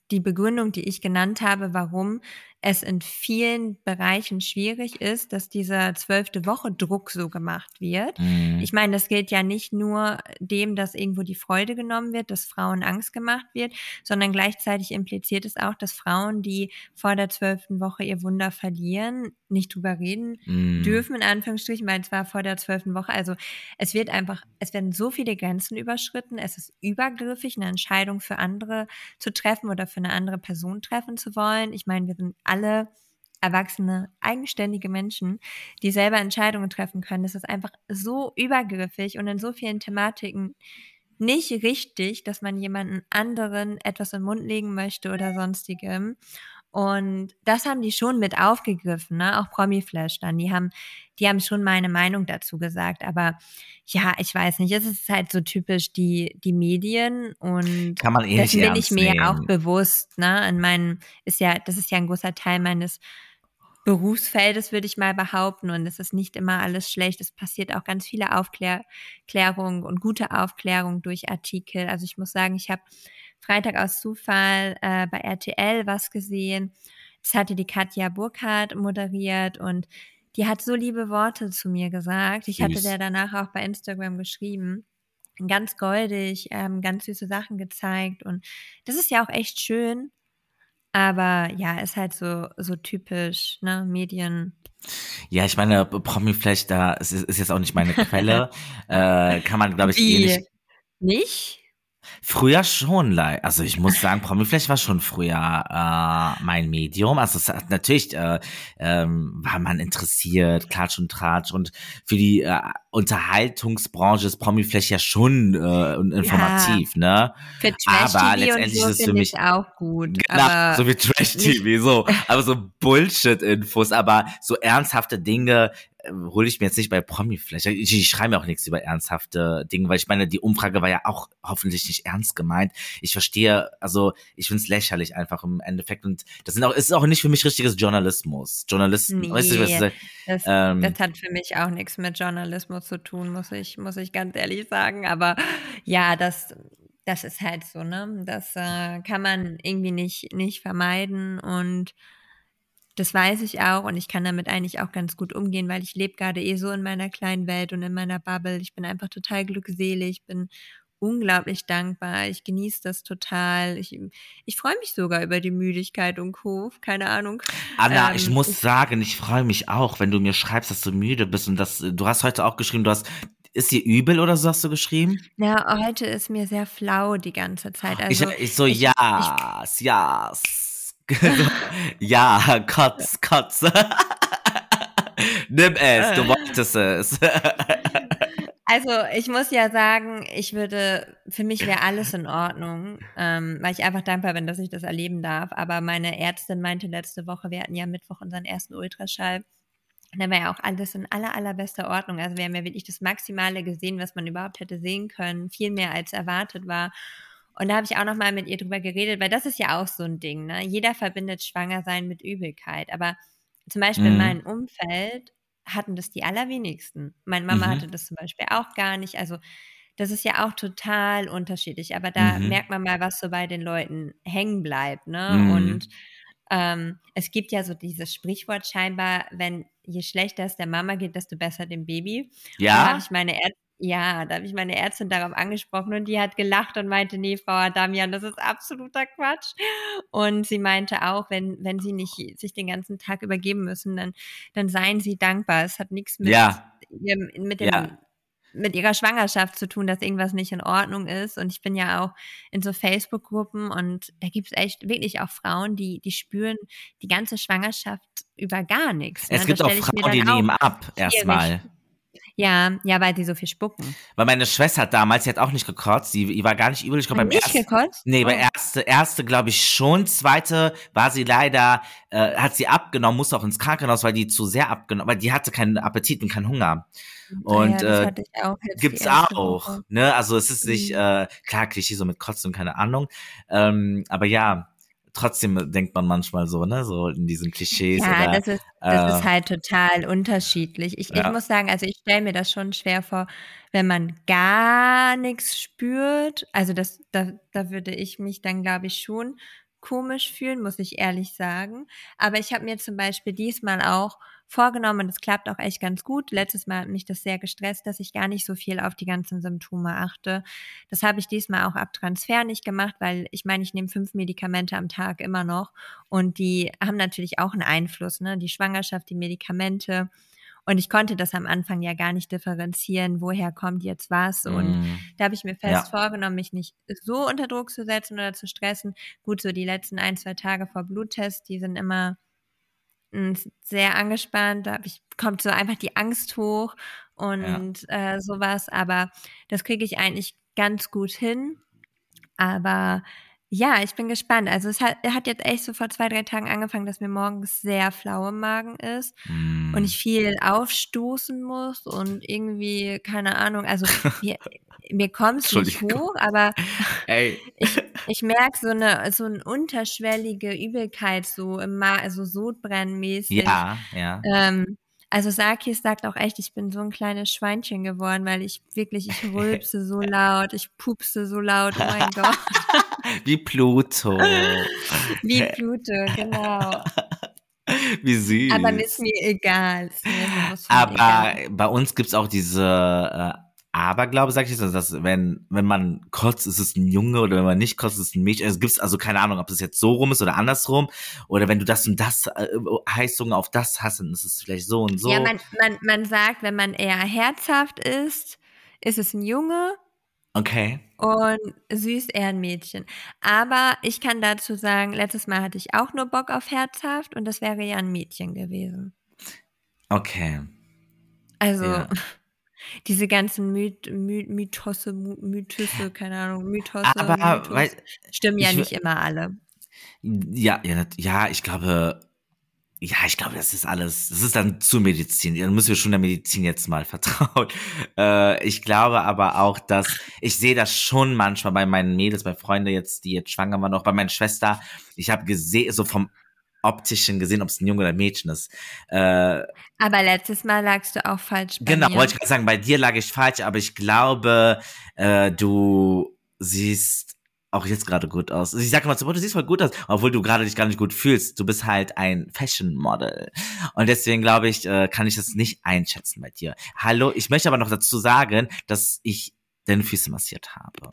die Begründung, die ich genannt habe, warum es in vielen Bereichen schwierig ist, dass dieser zwölfte Woche Druck so gemacht wird. Mhm. Ich meine, das gilt ja nicht nur dem, dass irgendwo die Freude genommen wird, dass Frauen Angst gemacht wird, sondern gleichzeitig impliziert es auch, dass Frauen, die vor der zwölften Woche ihr Wunder verlieren, nicht drüber reden Mhm. dürfen, in Anführungsstrichen, weil es war vor der zwölften Woche. Also es wird einfach, es werden so viele Grenzen überschritten, es ist übergriffig, eine Entscheidung für andere zu treffen oder für eine andere Person treffen zu wollen. Ich meine, wir sind alle erwachsene, eigenständige Menschen, die selber Entscheidungen treffen können. Das ist einfach so übergriffig und in so vielen Thematiken nicht richtig, dass man jemanden anderen etwas in den Mund legen möchte oder sonstigem. Und das haben die schon mit aufgegriffen, ne? Auch Promiflash dann. Die haben, die haben schon meine Meinung dazu gesagt. Aber ja, ich weiß nicht, es ist halt so typisch die, die Medien und Kann man eh nicht dessen bin ich ernst mir auch nehmen. bewusst, ne? In meinen, ist ja, das ist ja ein großer Teil meines Berufsfeldes, würde ich mal behaupten. Und es ist nicht immer alles schlecht. Es passiert auch ganz viele Aufklärung und gute Aufklärung durch Artikel. Also ich muss sagen, ich habe Freitag aus Zufall äh, bei R T L was gesehen. Das hatte die Katja Burkhardt moderiert und die hat so liebe Worte zu mir gesagt. Ich hatte Süß. der danach auch bei Instagram geschrieben. Ganz goldig, ähm, ganz süße Sachen gezeigt. Und das ist ja auch echt schön. Aber ja, ist halt so, so typisch, ne, Medien. Ja, ich meine, Promiflash, da es ist, ist jetzt auch nicht meine Quelle. äh, kann man, glaube ich, eh Wie? nicht. Nicht? Früher schon, lei- also ich muss sagen, Promiflash war schon früher äh, mein Medium. Also es hat natürlich äh, ähm, war man interessiert, Klatsch und Tratsch und für die äh, Unterhaltungsbranche ist Promiflash ja schon äh, informativ, ne? Für Aber Trash-T V und letztendlich so ist es für finde mich ich auch gut. genau, Aber so wie nicht, Trash-T V, so. Aber so Bullshit-Infos, aber so ernsthafte Dinge äh, hole ich mir jetzt nicht bei Promiflash. Ich, ich schreibe mir auch nichts über ernsthafte Dinge, weil ich meine, die Umfrage war ja auch hoffentlich nicht ernst gemeint. Ich verstehe, also ich finde es lächerlich einfach im Endeffekt und das sind auch, ist auch nicht für mich richtiges Journalismus. Journalisten, weißt du, was nee, ich, das, ähm, das hat für mich auch nichts mit Journalismus zu tun, muss ich, muss ich ganz ehrlich sagen. Aber ja, das, das ist halt so, ne? Das äh, kann man irgendwie nicht, nicht vermeiden und das weiß ich auch und ich kann damit eigentlich auch ganz gut umgehen, weil ich lebe gerade eh so in meiner kleinen Welt und in meiner Bubble. Ich bin einfach total glückselig, bin unglaublich dankbar. Ich genieße das total. Ich, ich freue mich sogar über die Müdigkeit und Co. Keine Ahnung. Anna, ich Ähm, muss sagen, ich freue mich auch, wenn du mir schreibst, dass du müde bist und dass du hast heute auch geschrieben, du hast, ist dir übel oder so hast du geschrieben? ja, heute ist mir sehr flau die ganze Zeit. Ich, Also ich so, ich, ich yes, yes. So, ja, Kotz, Kotz. Nimm es, du wolltest es. Also ich muss ja sagen, ich würde, für mich wäre alles in Ordnung, ähm, weil ich einfach dankbar bin, dass ich das erleben darf. Aber meine Ärztin meinte letzte Woche, wir hatten ja Mittwoch unseren ersten Ultraschall. Und dann war ja auch alles in aller, allerbester Ordnung. Also wir haben ja wirklich das Maximale gesehen, was man überhaupt hätte sehen können. Viel mehr als erwartet war. Und da habe ich auch nochmal mit ihr drüber geredet, weil das ist ja auch so ein Ding, ne? Jeder verbindet Schwangersein mit Übelkeit. Aber zum Beispiel in Mhm. meinem Umfeld hatten das die allerwenigsten. Meine Mama hatte Mhm. das zum Beispiel auch gar nicht. Also das ist ja auch total unterschiedlich. Aber da Mhm. merkt man mal, was so bei den Leuten hängen bleibt, ne? Und Mhm. ähm, es gibt ja so dieses Sprichwort scheinbar, wenn je schlechter es der Mama geht, desto besser dem Baby. Und da habe Ja? ich meine Ärztin, ja, da habe ich meine Ärztin darauf angesprochen und die hat gelacht und meinte, nee, Frau Adamian, das ist absoluter Quatsch. Und sie meinte auch, wenn, wenn sie nicht sich den ganzen Tag übergeben müssen, dann, dann seien sie dankbar. Es hat nichts mit Ja. ihrem, mit dem, Ja. mit ihrer Schwangerschaft zu tun, dass irgendwas nicht in Ordnung ist. Und ich bin ja auch in so Facebook-Gruppen und da gibt es echt wirklich auch Frauen, die, die spüren die ganze Schwangerschaft über gar nichts. Es Ne? Das gibt auch stelle ich mir Frauen, dann die auch nehmen ab, schwierig. erstmal. Ja, ja, weil sie so viel spucken. Weil meine Schwester hat damals, die hat auch nicht gekotzt, die, die war gar nicht übel. Ich glaube Und beim nicht ersten, gekotzt? nee, bei Oh. erste, erste glaube ich schon, zweite war sie leider, äh, hat sie abgenommen, musste auch ins Krankenhaus, weil die zu sehr abgenommen, weil die hatte keinen Appetit und keinen Hunger. Ah Und ja, das äh, hatte ich auch jetzt die gibt's erste auch, Woche. ne? Also es ist nicht, Mhm. äh, klar, Klischee so mit Kotzen und keine Ahnung. Ähm, aber ja, trotzdem denkt man manchmal so, ne, so in diesen Klischees Ja, oder das ist das äh, ist halt total unterschiedlich. Ich ich ja. muss sagen, also, ich stelle mir das schon schwer vor, wenn man gar nix spürt. Also, das da da würde ich mich dann, glaube ich, schon komisch fühlen, muss ich ehrlich sagen. Aber ich habe mir zum Beispiel diesmal auch vorgenommen, und es klappt auch echt ganz gut. Letztes Mal hat mich das sehr gestresst, dass ich gar nicht so viel auf die ganzen Symptome achte. Das habe ich diesmal auch ab Transfer nicht gemacht, weil ich meine, ich nehme fünf Medikamente am Tag immer noch und die haben natürlich auch einen Einfluss, ne? Die Schwangerschaft, die Medikamente. Und ich konnte das am Anfang ja gar nicht differenzieren, woher kommt jetzt was. Und Mm, da habe ich mir fest ja, vorgenommen, mich nicht so unter Druck zu setzen oder zu stressen. Gut, so die letzten ein, zwei Tage vor Bluttest, die sind immer mh, sehr angespannt. Da hab ich, kommt so einfach die Angst hoch ja. und äh, sowas. Aber das kriege ich eigentlich ganz gut hin. Aber ja, ich bin gespannt. Also es hat, hat jetzt echt so vor zwei, drei Tagen angefangen, dass mir morgens sehr flau im Magen ist und Mm. ich viel aufstoßen muss und irgendwie, keine Ahnung, also mir, mir kommt es nicht Entschuldigung. hoch, aber Ey. ich, ich merke so eine, so eine unterschwellige Übelkeit so im Magen, also sodbrennmäßig. Ja, ja. Ähm, also Sarkis sagt auch echt, ich bin so ein kleines Schweinchen geworden, weil ich wirklich, ich rülpse so laut, ich pupse so laut, oh mein Gott. Wie Pluto. Wie Pluto, genau. Wie Aber mir ist süß. mir egal, ist mir sowas von Aber egal. bei uns gibt's auch diese äh, Aberglaube, sag ich jetzt, also dass wenn wenn man kotzt, ist es ein Junge oder wenn man nicht kotzt, ist es ein Mädchen. Also gibt's also keine Ahnung, ob es jetzt so rum ist oder andersrum oder wenn du das und das äh, Heißhunger auf das hast, dann ist es vielleicht so und Ja, so. man, man, man sagt, wenn man eher herzhaft ist, ist es ein Junge Okay, und süß eher ein Mädchen. Aber ich kann dazu sagen, letztes Mal hatte ich auch nur Bock auf herzhaft und das wäre ja ein Mädchen gewesen. okay, Also ja. diese ganzen Myth, My, Mythosse, My- Mythüsse, keine Ahnung, Mythosse, Aber weil Mythos, stimmen ja ich nicht immer alle. ja ja nat- ja ich glaube ja, ich glaube, das ist alles, das ist dann zu Medizin. Dann müssen wir schon der Medizin jetzt mal vertrauen. Äh, ich glaube aber auch, dass, ich sehe das schon manchmal bei meinen Mädels, bei Freunden jetzt, die jetzt schwanger waren, auch bei meiner Schwester. Ich habe gesehen, so vom Optischen gesehen, ob es ein Junge oder ein Mädchen ist. Äh, Aber letztes Mal lagst du auch falsch bei genau, wollte mir. ich gerade sagen, bei dir lag ich falsch, aber ich glaube, äh, du siehst auch jetzt gerade gut aus. Ich sage immer zu, du siehst voll gut aus, obwohl du gerade dich gar nicht gut fühlst. Du bist halt ein Fashion Model. Und deswegen glaube ich, äh, kann ich das nicht einschätzen bei dir. Hallo, ich möchte aber noch dazu sagen, dass ich deine Füße massiert habe.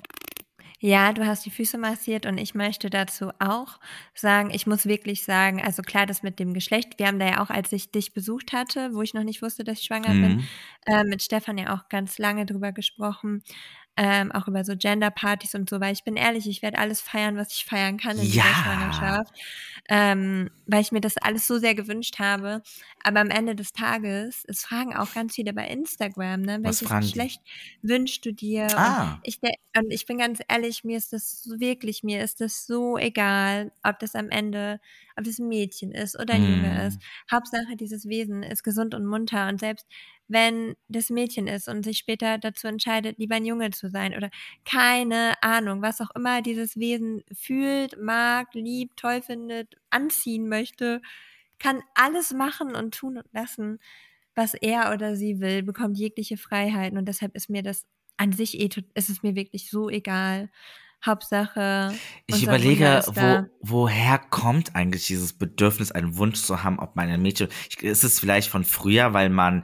Ja, du hast die Füße massiert und ich möchte dazu auch sagen, ich muss wirklich sagen, also klar, das mit dem Geschlecht, wir haben da ja auch, als ich dich besucht hatte, wo ich noch nicht wusste, dass ich schwanger bin, Mhm. äh, mit Stefan ja auch ganz lange drüber gesprochen, ähm, auch über so Gender-Partys und so, weil ich bin ehrlich, ich werde alles feiern, was ich feiern kann in dieser Ja. Schwangerschaft, ähm, weil ich mir das alles so sehr gewünscht habe. Aber am Ende des Tages, es fragen auch ganz viele bei Instagram, ne, Was welches fragen die? Geschlecht wünschst du dir? Und Ah. ich, de- und ich bin ganz ehrlich, mir ist das so- wirklich, mir ist das so egal, ob das am Ende, ob das ein Mädchen ist oder ein Junge ist. Mm. Hauptsache, dieses Wesen ist gesund und munter. Und selbst wenn das Mädchen ist und sich später dazu entscheidet, lieber ein Junge zu sein oder keine Ahnung, was auch immer dieses Wesen fühlt, mag, liebt, toll findet, anziehen möchte, kann alles machen und tun und lassen, was er oder sie will, bekommt jegliche Freiheiten und deshalb ist mir das an sich eh, tot- ist es mir wirklich so egal. Hauptsache, Ich unser Wunder überlege, ist da. wo, woher kommt eigentlich dieses Bedürfnis, einen Wunsch zu haben, ob man ein Mädchen. Ich, ist es vielleicht von früher, weil man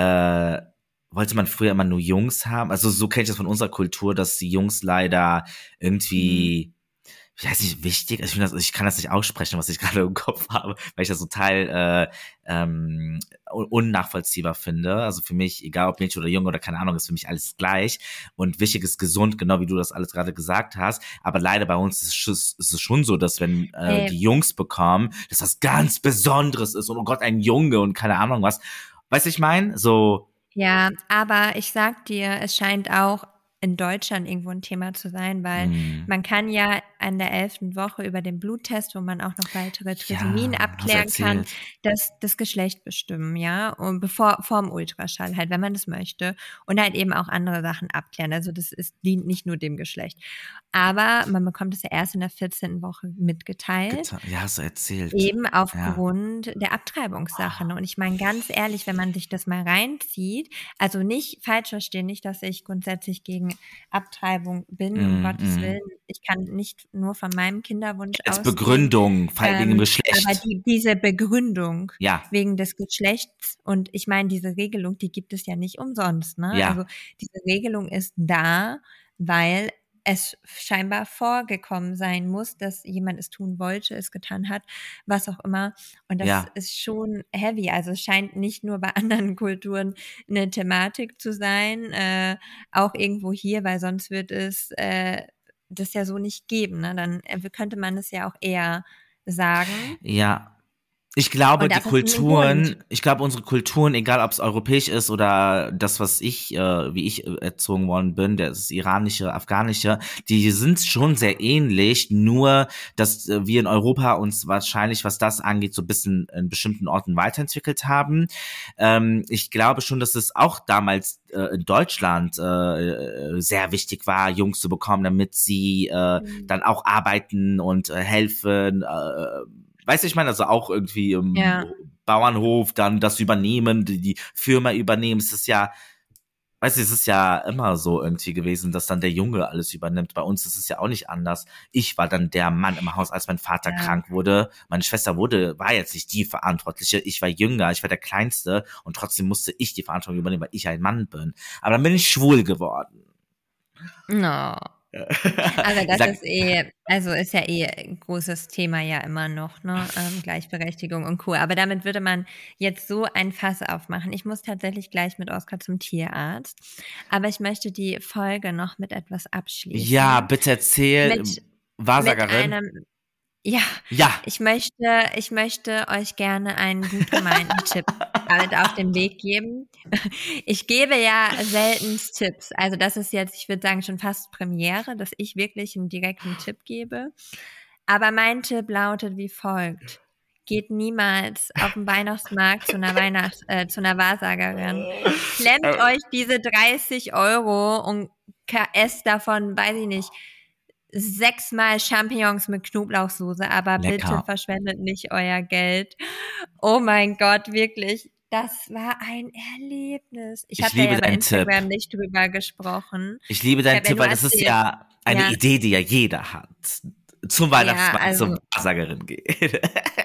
äh, wollte man früher immer nur Jungs haben? Also so kenne ich das von unserer Kultur, dass die Jungs leider Mhm. irgendwie, ich weiß nicht, wichtig. Also ich, finde das, ich kann das nicht aussprechen, was ich gerade im Kopf habe, weil ich das total äh, ähm, un- unnachvollziehbar finde. Also für mich, egal ob Mädchen oder Junge oder keine Ahnung, ist für mich alles gleich. Und wichtig ist gesund, genau wie du das alles gerade gesagt hast. Aber leider bei uns ist es, schon- ist es schon so, dass wenn äh, Ey, die Jungs bekommen, dass das ganz Besonderes ist. Und oh Gott, ein Junge und keine Ahnung was. Weißt du, ich meine? So, ja, aber ich sag dir, es scheint auch in Deutschland irgendwo ein Thema zu sein, weil mh, man kann ja an der elften Woche über den Bluttest, wo man auch noch weitere Trisomien ja, hast du abklären kann, erzählt. das, das Geschlecht bestimmen, ja, und bevor, vorm Ultraschall halt, wenn man das möchte und halt eben auch andere Sachen abklären. Also das ist, dient nicht nur dem Geschlecht. Aber man bekommt es ja erst in der vierzehnten Woche mitgeteilt. Geta- Ja, hast du erzählt. Eben Ja. aufgrund der Abtreibungssachen. Und ich meine ganz ehrlich, wenn man sich das mal reinzieht, also nicht falsch verstehen, nicht, dass ich grundsätzlich gegen gegen Abtreibung bin, um Mm, Gottes mm. Willen. Ich kann nicht nur von meinem Kinderwunsch Als ausgehen. Begründung, wegen dem Ähm, aber Geschlecht. die, diese Begründung Ja, wegen des Geschlechts und ich meine, diese Regelung, die gibt es ja nicht umsonst, ne? Also ja, diese Regelung ist da, weil es scheinbar vorgekommen sein muss, dass jemand es tun wollte, es getan hat, was auch immer. Und das ja. ist schon heavy. Also es scheint nicht nur bei anderen Kulturen eine Thematik zu sein, äh, auch irgendwo hier, weil sonst wird es äh, das ja so nicht geben. Ne? Dann äh, könnte man es ja auch eher sagen. Ja. Ich glaube, Und die das ist ein Grund. Kulturen, ich glaube, unsere Kulturen, egal ob es europäisch ist oder das, was ich, äh, wie ich äh, erzogen worden bin, das iranische, afghanische, die sind schon sehr ähnlich, nur, dass äh, wir in Europa uns wahrscheinlich, was das angeht, so ein bisschen in bestimmten Orten weiterentwickelt haben. Ähm, ich glaube schon, dass es auch damals äh, in Deutschland äh, sehr wichtig war, Jungs zu bekommen, damit sie äh, Mhm. dann auch arbeiten und äh, helfen, äh, weißt du, ich meine, also auch irgendwie im Ja, Bauernhof dann das übernehmen, die, die Firma übernehmen. Es ist ja, weißt du, es ist ja immer so irgendwie gewesen, dass dann der Junge alles übernimmt. Bei uns ist es ja auch nicht anders. Ich war dann der Mann im Haus, als mein Vater ja. krank wurde. Meine Schwester wurde, war jetzt nicht die Verantwortliche. Ich war jünger, ich war der Kleinste und trotzdem musste ich die Verantwortung übernehmen, weil ich ein Mann bin. Aber dann bin ich schwul geworden. No. Aber Ich das sag, ist eh, also ist ja eh ein großes Thema ja immer noch, ne? Ähm, Gleichberechtigung und Co. Aber damit würde man jetzt so ein Fass aufmachen. Ich muss tatsächlich gleich mit Oskar zum Tierarzt. Aber ich möchte die Folge noch mit etwas ja, abschließen. bitte erzähl, Mit, mit Wahrsagerin. einem, ja, Ja, ich möchte, ich möchte euch gerne einen gut gemeinten Tipp mit auf den Weg geben. Ich gebe ja selten Tipps. Also das ist jetzt, ich würde sagen, schon fast Premiere, dass ich wirklich einen direkten Tipp gebe. Aber mein Tipp lautet wie folgt. Geht niemals auf den Weihnachtsmarkt zu einer Weihnachts-, äh, zu einer Wahrsagerin. Klemmt euch diese dreißig Euro und ka- esst davon, weiß ich nicht, sechsmal Champignons mit Knoblauchsoße, aber bitte lecker. verschwendet nicht euer Geld. Oh mein Gott, wirklich. Das war ein Erlebnis. Ich Ich habe da liebe ja bei deinen Tipp. Instagram nicht drüber gesprochen. Ich liebe Ich deinen habe ja Tipp, nur weil das ist erzählt. ja eine Ja, Idee, die ja jeder hat. Zum ja, Weihnachtsmarkt also, zur Wahrsagerin geht.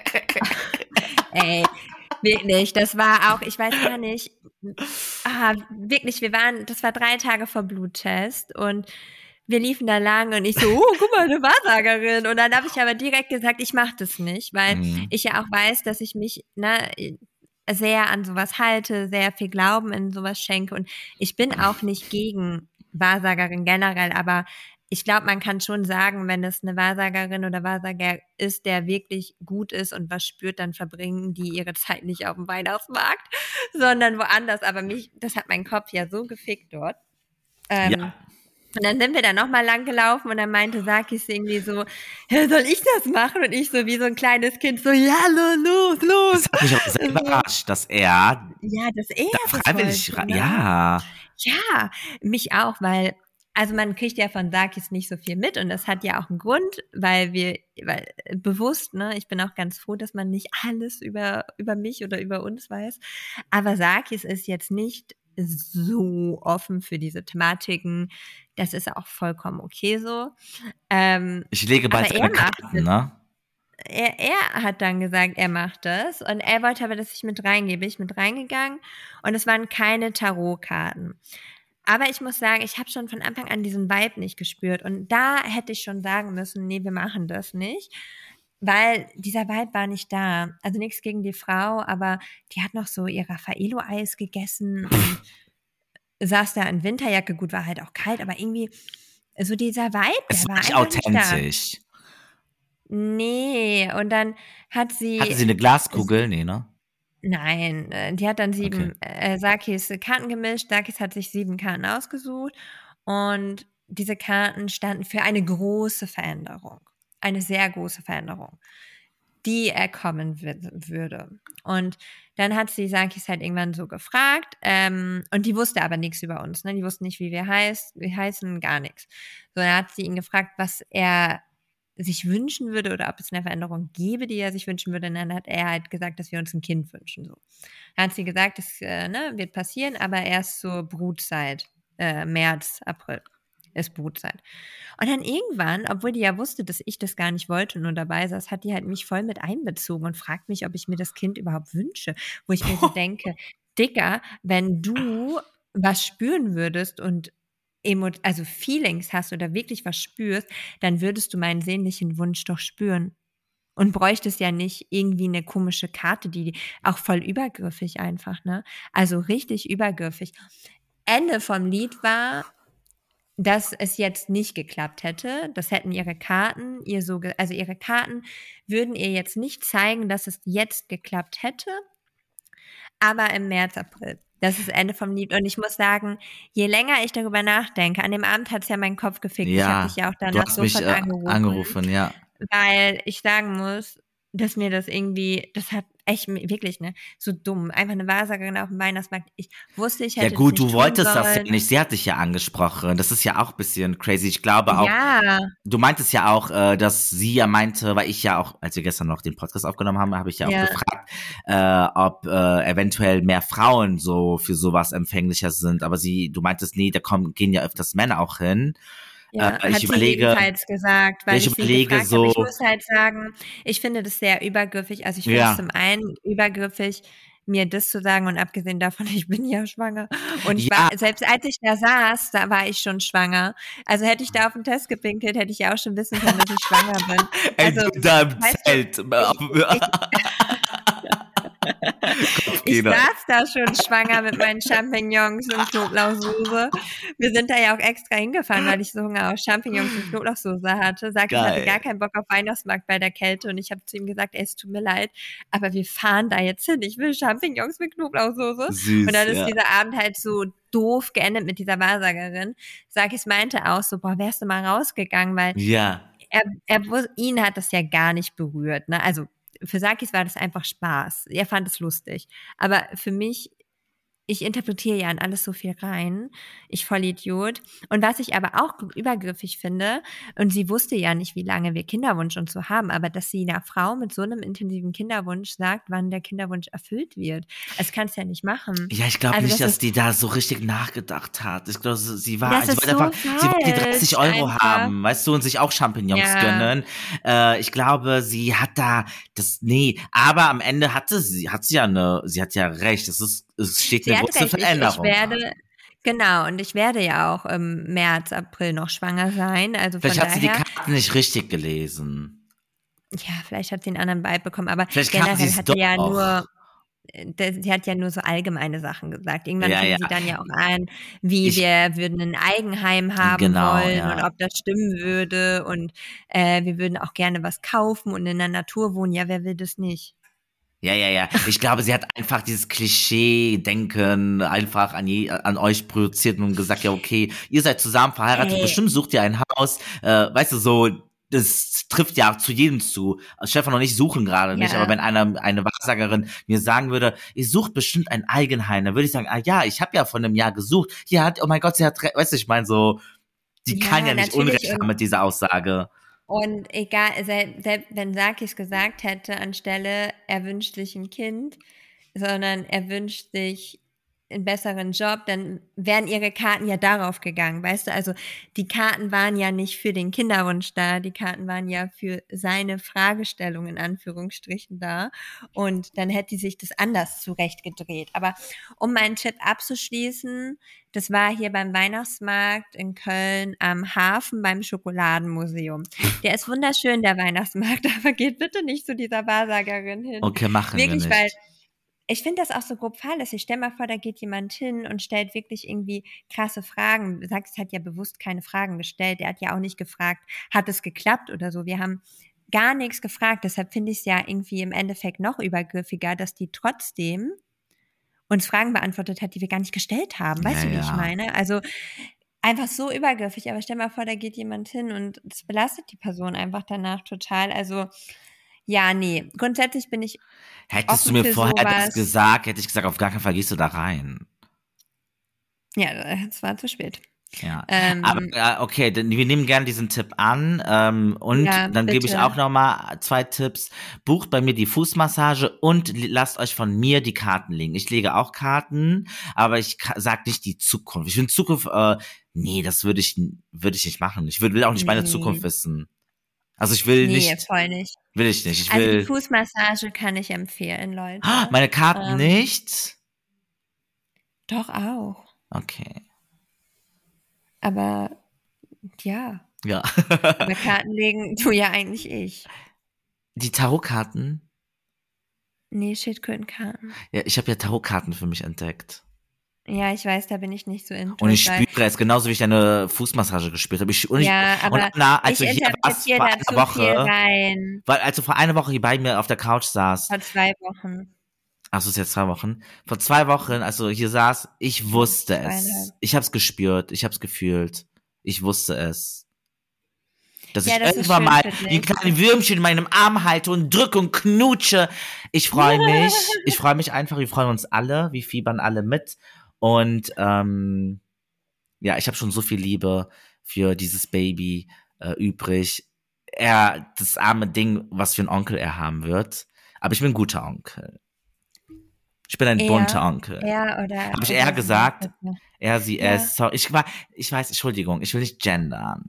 ey, wirklich, das war auch, ich weiß gar nicht, ah, wirklich, wir waren, das war drei Tage vor Bluttest und wir liefen da lang und ich so, oh, guck mal, eine Wahrsagerin. Und dann habe ich aber direkt gesagt, ich mache das nicht, weil Mhm. ich ja auch weiß, dass ich mich ne, sehr an sowas halte, sehr viel Glauben in sowas schenke. Und ich bin auch nicht gegen Wahrsagerin generell, aber ich glaube, man kann schon sagen, wenn es eine Wahrsagerin oder Wahrsager ist, der wirklich gut ist und was spürt, dann verbringen die ihre Zeit nicht auf dem Weihnachtsmarkt, sondern woanders. Aber mich, das hat mein Kopf ja so gefickt dort. Ähm, Ja, und dann sind wir da nochmal lang gelaufen und dann meinte Sakis irgendwie so, ja, soll ich das machen? Und ich so wie so ein kleines Kind so, ja, los, los, das los. hat mich auch sehr So, überrascht, dass er ja, dass er da das freiwillig, wollte, ra- ne? ja, Ja, mich auch, weil, also man kriegt ja von Sakis nicht so viel mit und das hat ja auch einen Grund, weil wir, weil bewusst, ne, ich bin auch ganz froh, dass man nicht alles über, über mich oder über uns weiß. Aber Sakis ist jetzt nicht so offen für diese Thematiken. Das ist auch vollkommen okay so. Ähm, ich lege aber bald er seine macht Karten, es. ne? Er, er hat dann gesagt, er macht das und er wollte aber, dass ich mit reingehe. Bin ich mit reingegangen und es waren keine Tarotkarten. Aber ich muss sagen, ich habe schon von Anfang an diesen Vibe nicht gespürt und da hätte ich schon sagen müssen, nee, wir machen das nicht, weil dieser Vibe war nicht da. Also nichts gegen die Frau, aber die hat noch so ihr Raffaello-Eis gegessen und saß da in Winterjacke. Gut, war halt auch kalt, aber irgendwie so dieser Vibe, Es der war war nicht einfach nicht da. authentisch. Nee, und dann hat Hatte sie, sie eine Glaskugel? Nee, ne? nein, äh, die hat dann Okay. sieben äh, Sakis Karten gemischt. Sakis hat sich sieben Karten ausgesucht und diese Karten standen für eine große Veränderung, eine sehr große Veränderung, die er kommen wür- würde. Und dann hat sie Sakis halt irgendwann so gefragt ähm, und die wusste aber nichts über uns. Ne? Die wusste nicht, wie wir, heißt, wir heißen, gar nichts. So, dann hat sie ihn gefragt, was er sich wünschen würde oder ob es eine Veränderung gäbe, die er sich wünschen würde. Und dann hat er halt gesagt, dass wir uns ein Kind wünschen. So. Dann hat sie gesagt, das äh, ne, wird passieren, aber erst zur Brutzeit, äh, März, April. es Brotzeit. Und dann irgendwann, obwohl die ja wusste, dass ich das gar nicht wollte und nur dabei saß, hat die halt mich voll mit einbezogen und fragt mich, ob ich mir das Kind überhaupt wünsche. Wo ich mir so denke, Dicker, wenn du was spüren würdest und emo- also Feelings hast oder wirklich was spürst, dann würdest du meinen sehnlichen Wunsch doch spüren. Und bräuchtest ja nicht irgendwie eine komische Karte, die auch voll übergriffig einfach, ne? Also richtig übergriffig. Ende vom Lied war, dass es jetzt nicht geklappt hätte. Das hätten ihre Karten, ihr so, ge- also ihre Karten würden ihr jetzt nicht zeigen, dass es jetzt geklappt hätte, aber im März, April. Das ist Ende vom Lied. Und ich muss sagen, je länger ich darüber nachdenke, an dem Abend hat es ja meinen Kopf gefickt. Ich habe dich Ja, ja auch du danach hast mich sofort äh, angerufen, angerufen, ja. weil ich sagen muss, dass mir das irgendwie, das hat echt mi- wirklich, ne, so dumm. Einfach eine Wahrsagerin auf dem Weihnachtsmarkt. Ich wusste, ich Ja hätte das gut, nicht du tun wolltest das ja sollen. nicht. Sie hat dich ja angesprochen. Das ist ja auch ein bisschen crazy. Ich glaube auch, Ja, du meintest ja auch, äh, dass sie ja meinte, weil ich ja auch, als wir gestern noch den Podcast aufgenommen haben, habe ich ja auch ja, gefragt, äh, ob äh, eventuell mehr Frauen so für sowas empfänglicher sind. Aber sie, du meintest, nee, da kommen, gehen ja öfters Männer auch hin. Äh, ja, ich hat sie überlege, jedenfalls gesagt, ja, weil ich ich sie überlege gefragt habe. Ich so, muss halt sagen, ich finde das sehr übergriffig. Also ich finde es ja, zum einen übergriffig, mir das zu sagen und abgesehen davon, ich bin ja schwanger. Und ich war, ja, selbst als ich da saß, da war ich schon schwanger. Also hätte ich da auf den Test gepinkelt, hätte ich ja auch schon wissen können, dass ich schwanger bin. ey, Also, du da im weißt du, Zelt. ich, ich, ich Kopfgänger. saß da schon schwanger mit meinen Champignons und Knoblauchsoße. Wir sind da ja auch extra hingefahren, weil ich so Hunger auf Champignons und Knoblauchsoße hatte. Sarkis hatte gar Geil. keinen Bock auf Weihnachtsmarkt bei der Kälte und ich habe zu ihm gesagt, ey, es tut mir leid, aber wir fahren da jetzt hin. Ich will Champignons mit Knoblauchsoße. Und Süß, dann ist ja. dieser Abend halt so doof geendet mit dieser Wahrsagerin. Sarkis meinte auch so, boah, wärst du mal rausgegangen, weil Ja. er, er, wus- ihn hat das ja gar nicht berührt. Ne? Also für Sakis war das einfach Spaß. Er fand es lustig. Aber für mich, ich interpretiere ja in alles so viel rein. Ich Vollidiot. Und was ich aber auch übergriffig finde, und sie wusste ja nicht, wie lange wir Kinderwunsch und so haben, aber dass sie einer Frau mit so einem intensiven Kinderwunsch sagt, wann der Kinderwunsch erfüllt wird. Das kannst du ja nicht machen. Ja, ich glaube Also nicht, das dass ist, die da so richtig nachgedacht hat. Ich glaube, sie war, das sie ist wollte so einfach, sie wollte die falsch dreißig Euro einfach. haben, weißt du, und sich auch Champignons Ja. gönnen. Äh, ich glaube, sie hat da das, nee, aber am Ende hatte sie, hat sie ja eine, sie hat ja recht. Es ist, es steht Sie eine hat große recht, ich, ich Veränderung an. werde, genau, und ich werde ja auch im März, April noch schwanger sein. Also Vielleicht von hat sie die daher, Karten nicht richtig gelesen. ja, vielleicht hat sie einen anderen Vibe bekommen, aber Vielleicht kann sie generell es hat sie ja nur, doch. äh, das- sie hat ja nur so allgemeine Sachen gesagt. Irgendwann Ja, fing ja. sie dann ja auch an, wie Ich, wir würden ein Eigenheim haben genau, wollen und ja. ob das stimmen würde und äh, wir würden auch gerne was kaufen und in der Natur wohnen. Ja, wer will das nicht? Ja, ja, ja. Ich glaube, sie hat einfach dieses Klischee-Denken einfach an, je, an euch projiziert und gesagt, ja, okay, ihr seid zusammen verheiratet, Ey, bestimmt sucht ihr ein Haus. Äh, weißt du, so, das trifft ja zu jedem zu. Stefan und ich suchen gerade nicht, aber ja. wenn einer, eine Wahrsagerin mir sagen würde, ihr sucht bestimmt ein Eigenheim, dann würde ich sagen, ah ja, ich habe ja vor einem Jahr gesucht. Ja, hat, oh mein Gott, sie hat, re- weißt du, ich meine so, die kann Ja, ja nicht natürlich. Unrecht haben Und mit dieser Aussage. Und egal, sel- selbst wenn Sakis gesagt hätte, anstelle er wünscht sich ein Kind, sondern er wünscht sich einen besseren Job, dann wären ihre Karten ja darauf gegangen, weißt du? Also die Karten waren ja nicht für den Kinderwunsch da, die Karten waren ja für seine Fragestellung in Anführungsstrichen da und dann hätte sich das anders zurechtgedreht. Aber um meinen Tipp abzuschließen, das war hier beim Weihnachtsmarkt in Köln am Hafen beim Schokoladenmuseum. Der ist wunderschön, der Weihnachtsmarkt, aber geht bitte nicht zu dieser Wahrsagerin hin. Okay, machen wir Wirklich, weil nicht. ich finde das auch so grob fahrlässig. Stell mal vor, da geht jemand hin und stellt wirklich irgendwie krasse Fragen. Du sagst, hat ja bewusst keine Fragen gestellt. Er hat ja auch nicht gefragt, hat es geklappt oder so. Wir haben gar nichts gefragt. Deshalb finde ich es ja irgendwie im Endeffekt noch übergriffiger, dass die trotzdem uns Fragen beantwortet hat, die wir gar nicht gestellt haben. Ja, Weißt du, wie ich ja. meine? Also einfach so übergriffig. Aber stell mal vor, da geht jemand hin und das belastet die Person einfach danach total. Also ja, nee. Grundsätzlich bin ich Hättest du offen mir für vorher das sowas. gesagt, hätte ich gesagt, auf gar keinen Fall gehst du da rein. Ja, es war zu spät. Ja, Ähm, aber äh, okay, dann, wir nehmen gerne diesen Tipp an ähm, und ja, dann gebe ich bitte. auch nochmal zwei Tipps. Bucht bei mir die Fußmassage und li- lasst euch von mir die Karten legen. Ich lege auch Karten, aber ich ka- sag nicht die Zukunft. Ich finde Zukunft, äh, nee, das würde ich würde ich nicht machen. Ich würd, will auch nicht meine Zukunft Nee, wissen. Also ich will nee, nicht, voll nicht. will ich nicht. Ich Also die will Fußmassage kann ich empfehlen, Ah, Leute. meine Karten Ähm, nicht. doch auch. Okay, Aber ja, ja. aber Karten legen tu ja eigentlich ich. Die Tarotkarten. Nee, Schildkrötenkarten. Ja, ich habe ja Tarotkarten für mich entdeckt. Ja, ich weiß, da bin ich nicht so into Und it, ich weil spüre es genauso, wie ich deine Fußmassage gespürt habe. Ich, und, ich, ja, und aber Anna, als ich du hier warst interpretiere vor da einer zu viel Woche, rein. weil als du vor einer Woche hier bei mir auf der Couch saßt, Vor zwei Wochen. ach so, ist jetzt zwei Wochen, vor zwei Wochen, als du hier saß, ich wusste Zweieinhalb. es. Ich habe es gespürt, ich habe es gefühlt. Ich wusste es. Dass Ja, ich das ist irgendwann schön mal für wie ein dich. kleines Würmchen in meinem Arm halte und drücke und knutsche. Ich freue mich. Ich freue mich einfach. Wir freuen uns alle. Wir fiebern alle mit. Und ähm, ja, ich habe schon so viel Liebe für dieses Baby äh, übrig. Er, das arme Ding, was für ein Onkel er haben wird. Aber ich bin ein guter Onkel. Ich bin ein bunter Er, Onkel. er oder, Habe ich eher oder sie, gesagt? bitte. Er, sie, Ja, es. Sorry. Ich, war, ich weiß, Entschuldigung, ich will nicht gendern.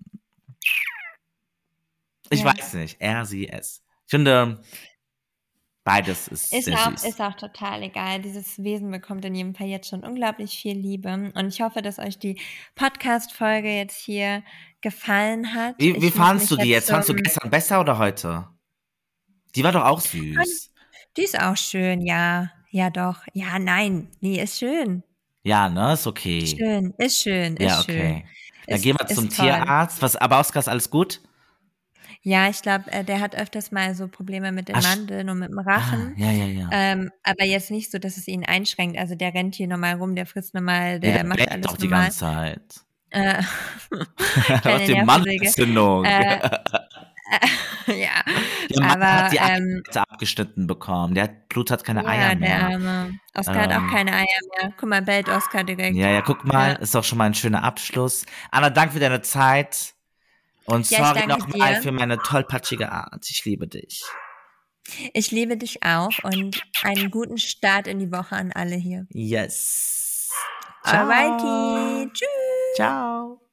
Ich ja. weiß nicht. Er, sie, es. Ich finde, beides ist Ist sehr auch, süß. ist auch total egal. Dieses Wesen bekommt in jedem Fall jetzt schon unglaublich viel Liebe. Und ich hoffe, dass euch die Podcast-Folge jetzt hier gefallen hat. Wie, wie Ich muss fandst mich du die jetzt jetzt? Fandst du zum. gestern besser oder heute? Die war doch auch süß. Die ist auch schön, ja. Ja, doch. Ja, nein. Nee, ist schön. Ja, ne? Ist okay. Schön, ist schön, Ja, ist schön. okay. Dann Ist, gehen wir zum ist toll. Tierarzt. Was, aber Oskar, ist alles gut? Ja, ich glaube, äh, der hat öfters mal so Probleme mit den Ach, sch- Mandeln und mit dem ah, Rachen. ja, ja, ja. Ähm, aber jetzt nicht so, dass es ihn einschränkt. Also der rennt hier normal rum, der frisst normal, Ja, der der macht bellt doch alles die normal. ganze Zeit. Äh, Was kleine die Nervensäge. Mandelentzündung. Äh, äh, ja, Ihr Mann hat aber die ähm, Eier abgeschnitten bekommen. Der hat, Blut hat keine Eier ja, der mehr. arme Oskar hat auch Ähm, keine Eier mehr. Guck mal, bellt Oskar direkt. ja, ja, guck mal, Ja, ist doch schon mal ein schöner Abschluss. Anna, danke für deine Zeit. Und ja, ich sorry danke nochmal dir. für meine tollpatschige Art. Ich liebe dich. Ich liebe dich auch und einen guten Start in die Woche an alle hier. Yes. Alrighty, Ciao. tschüss. Ciao.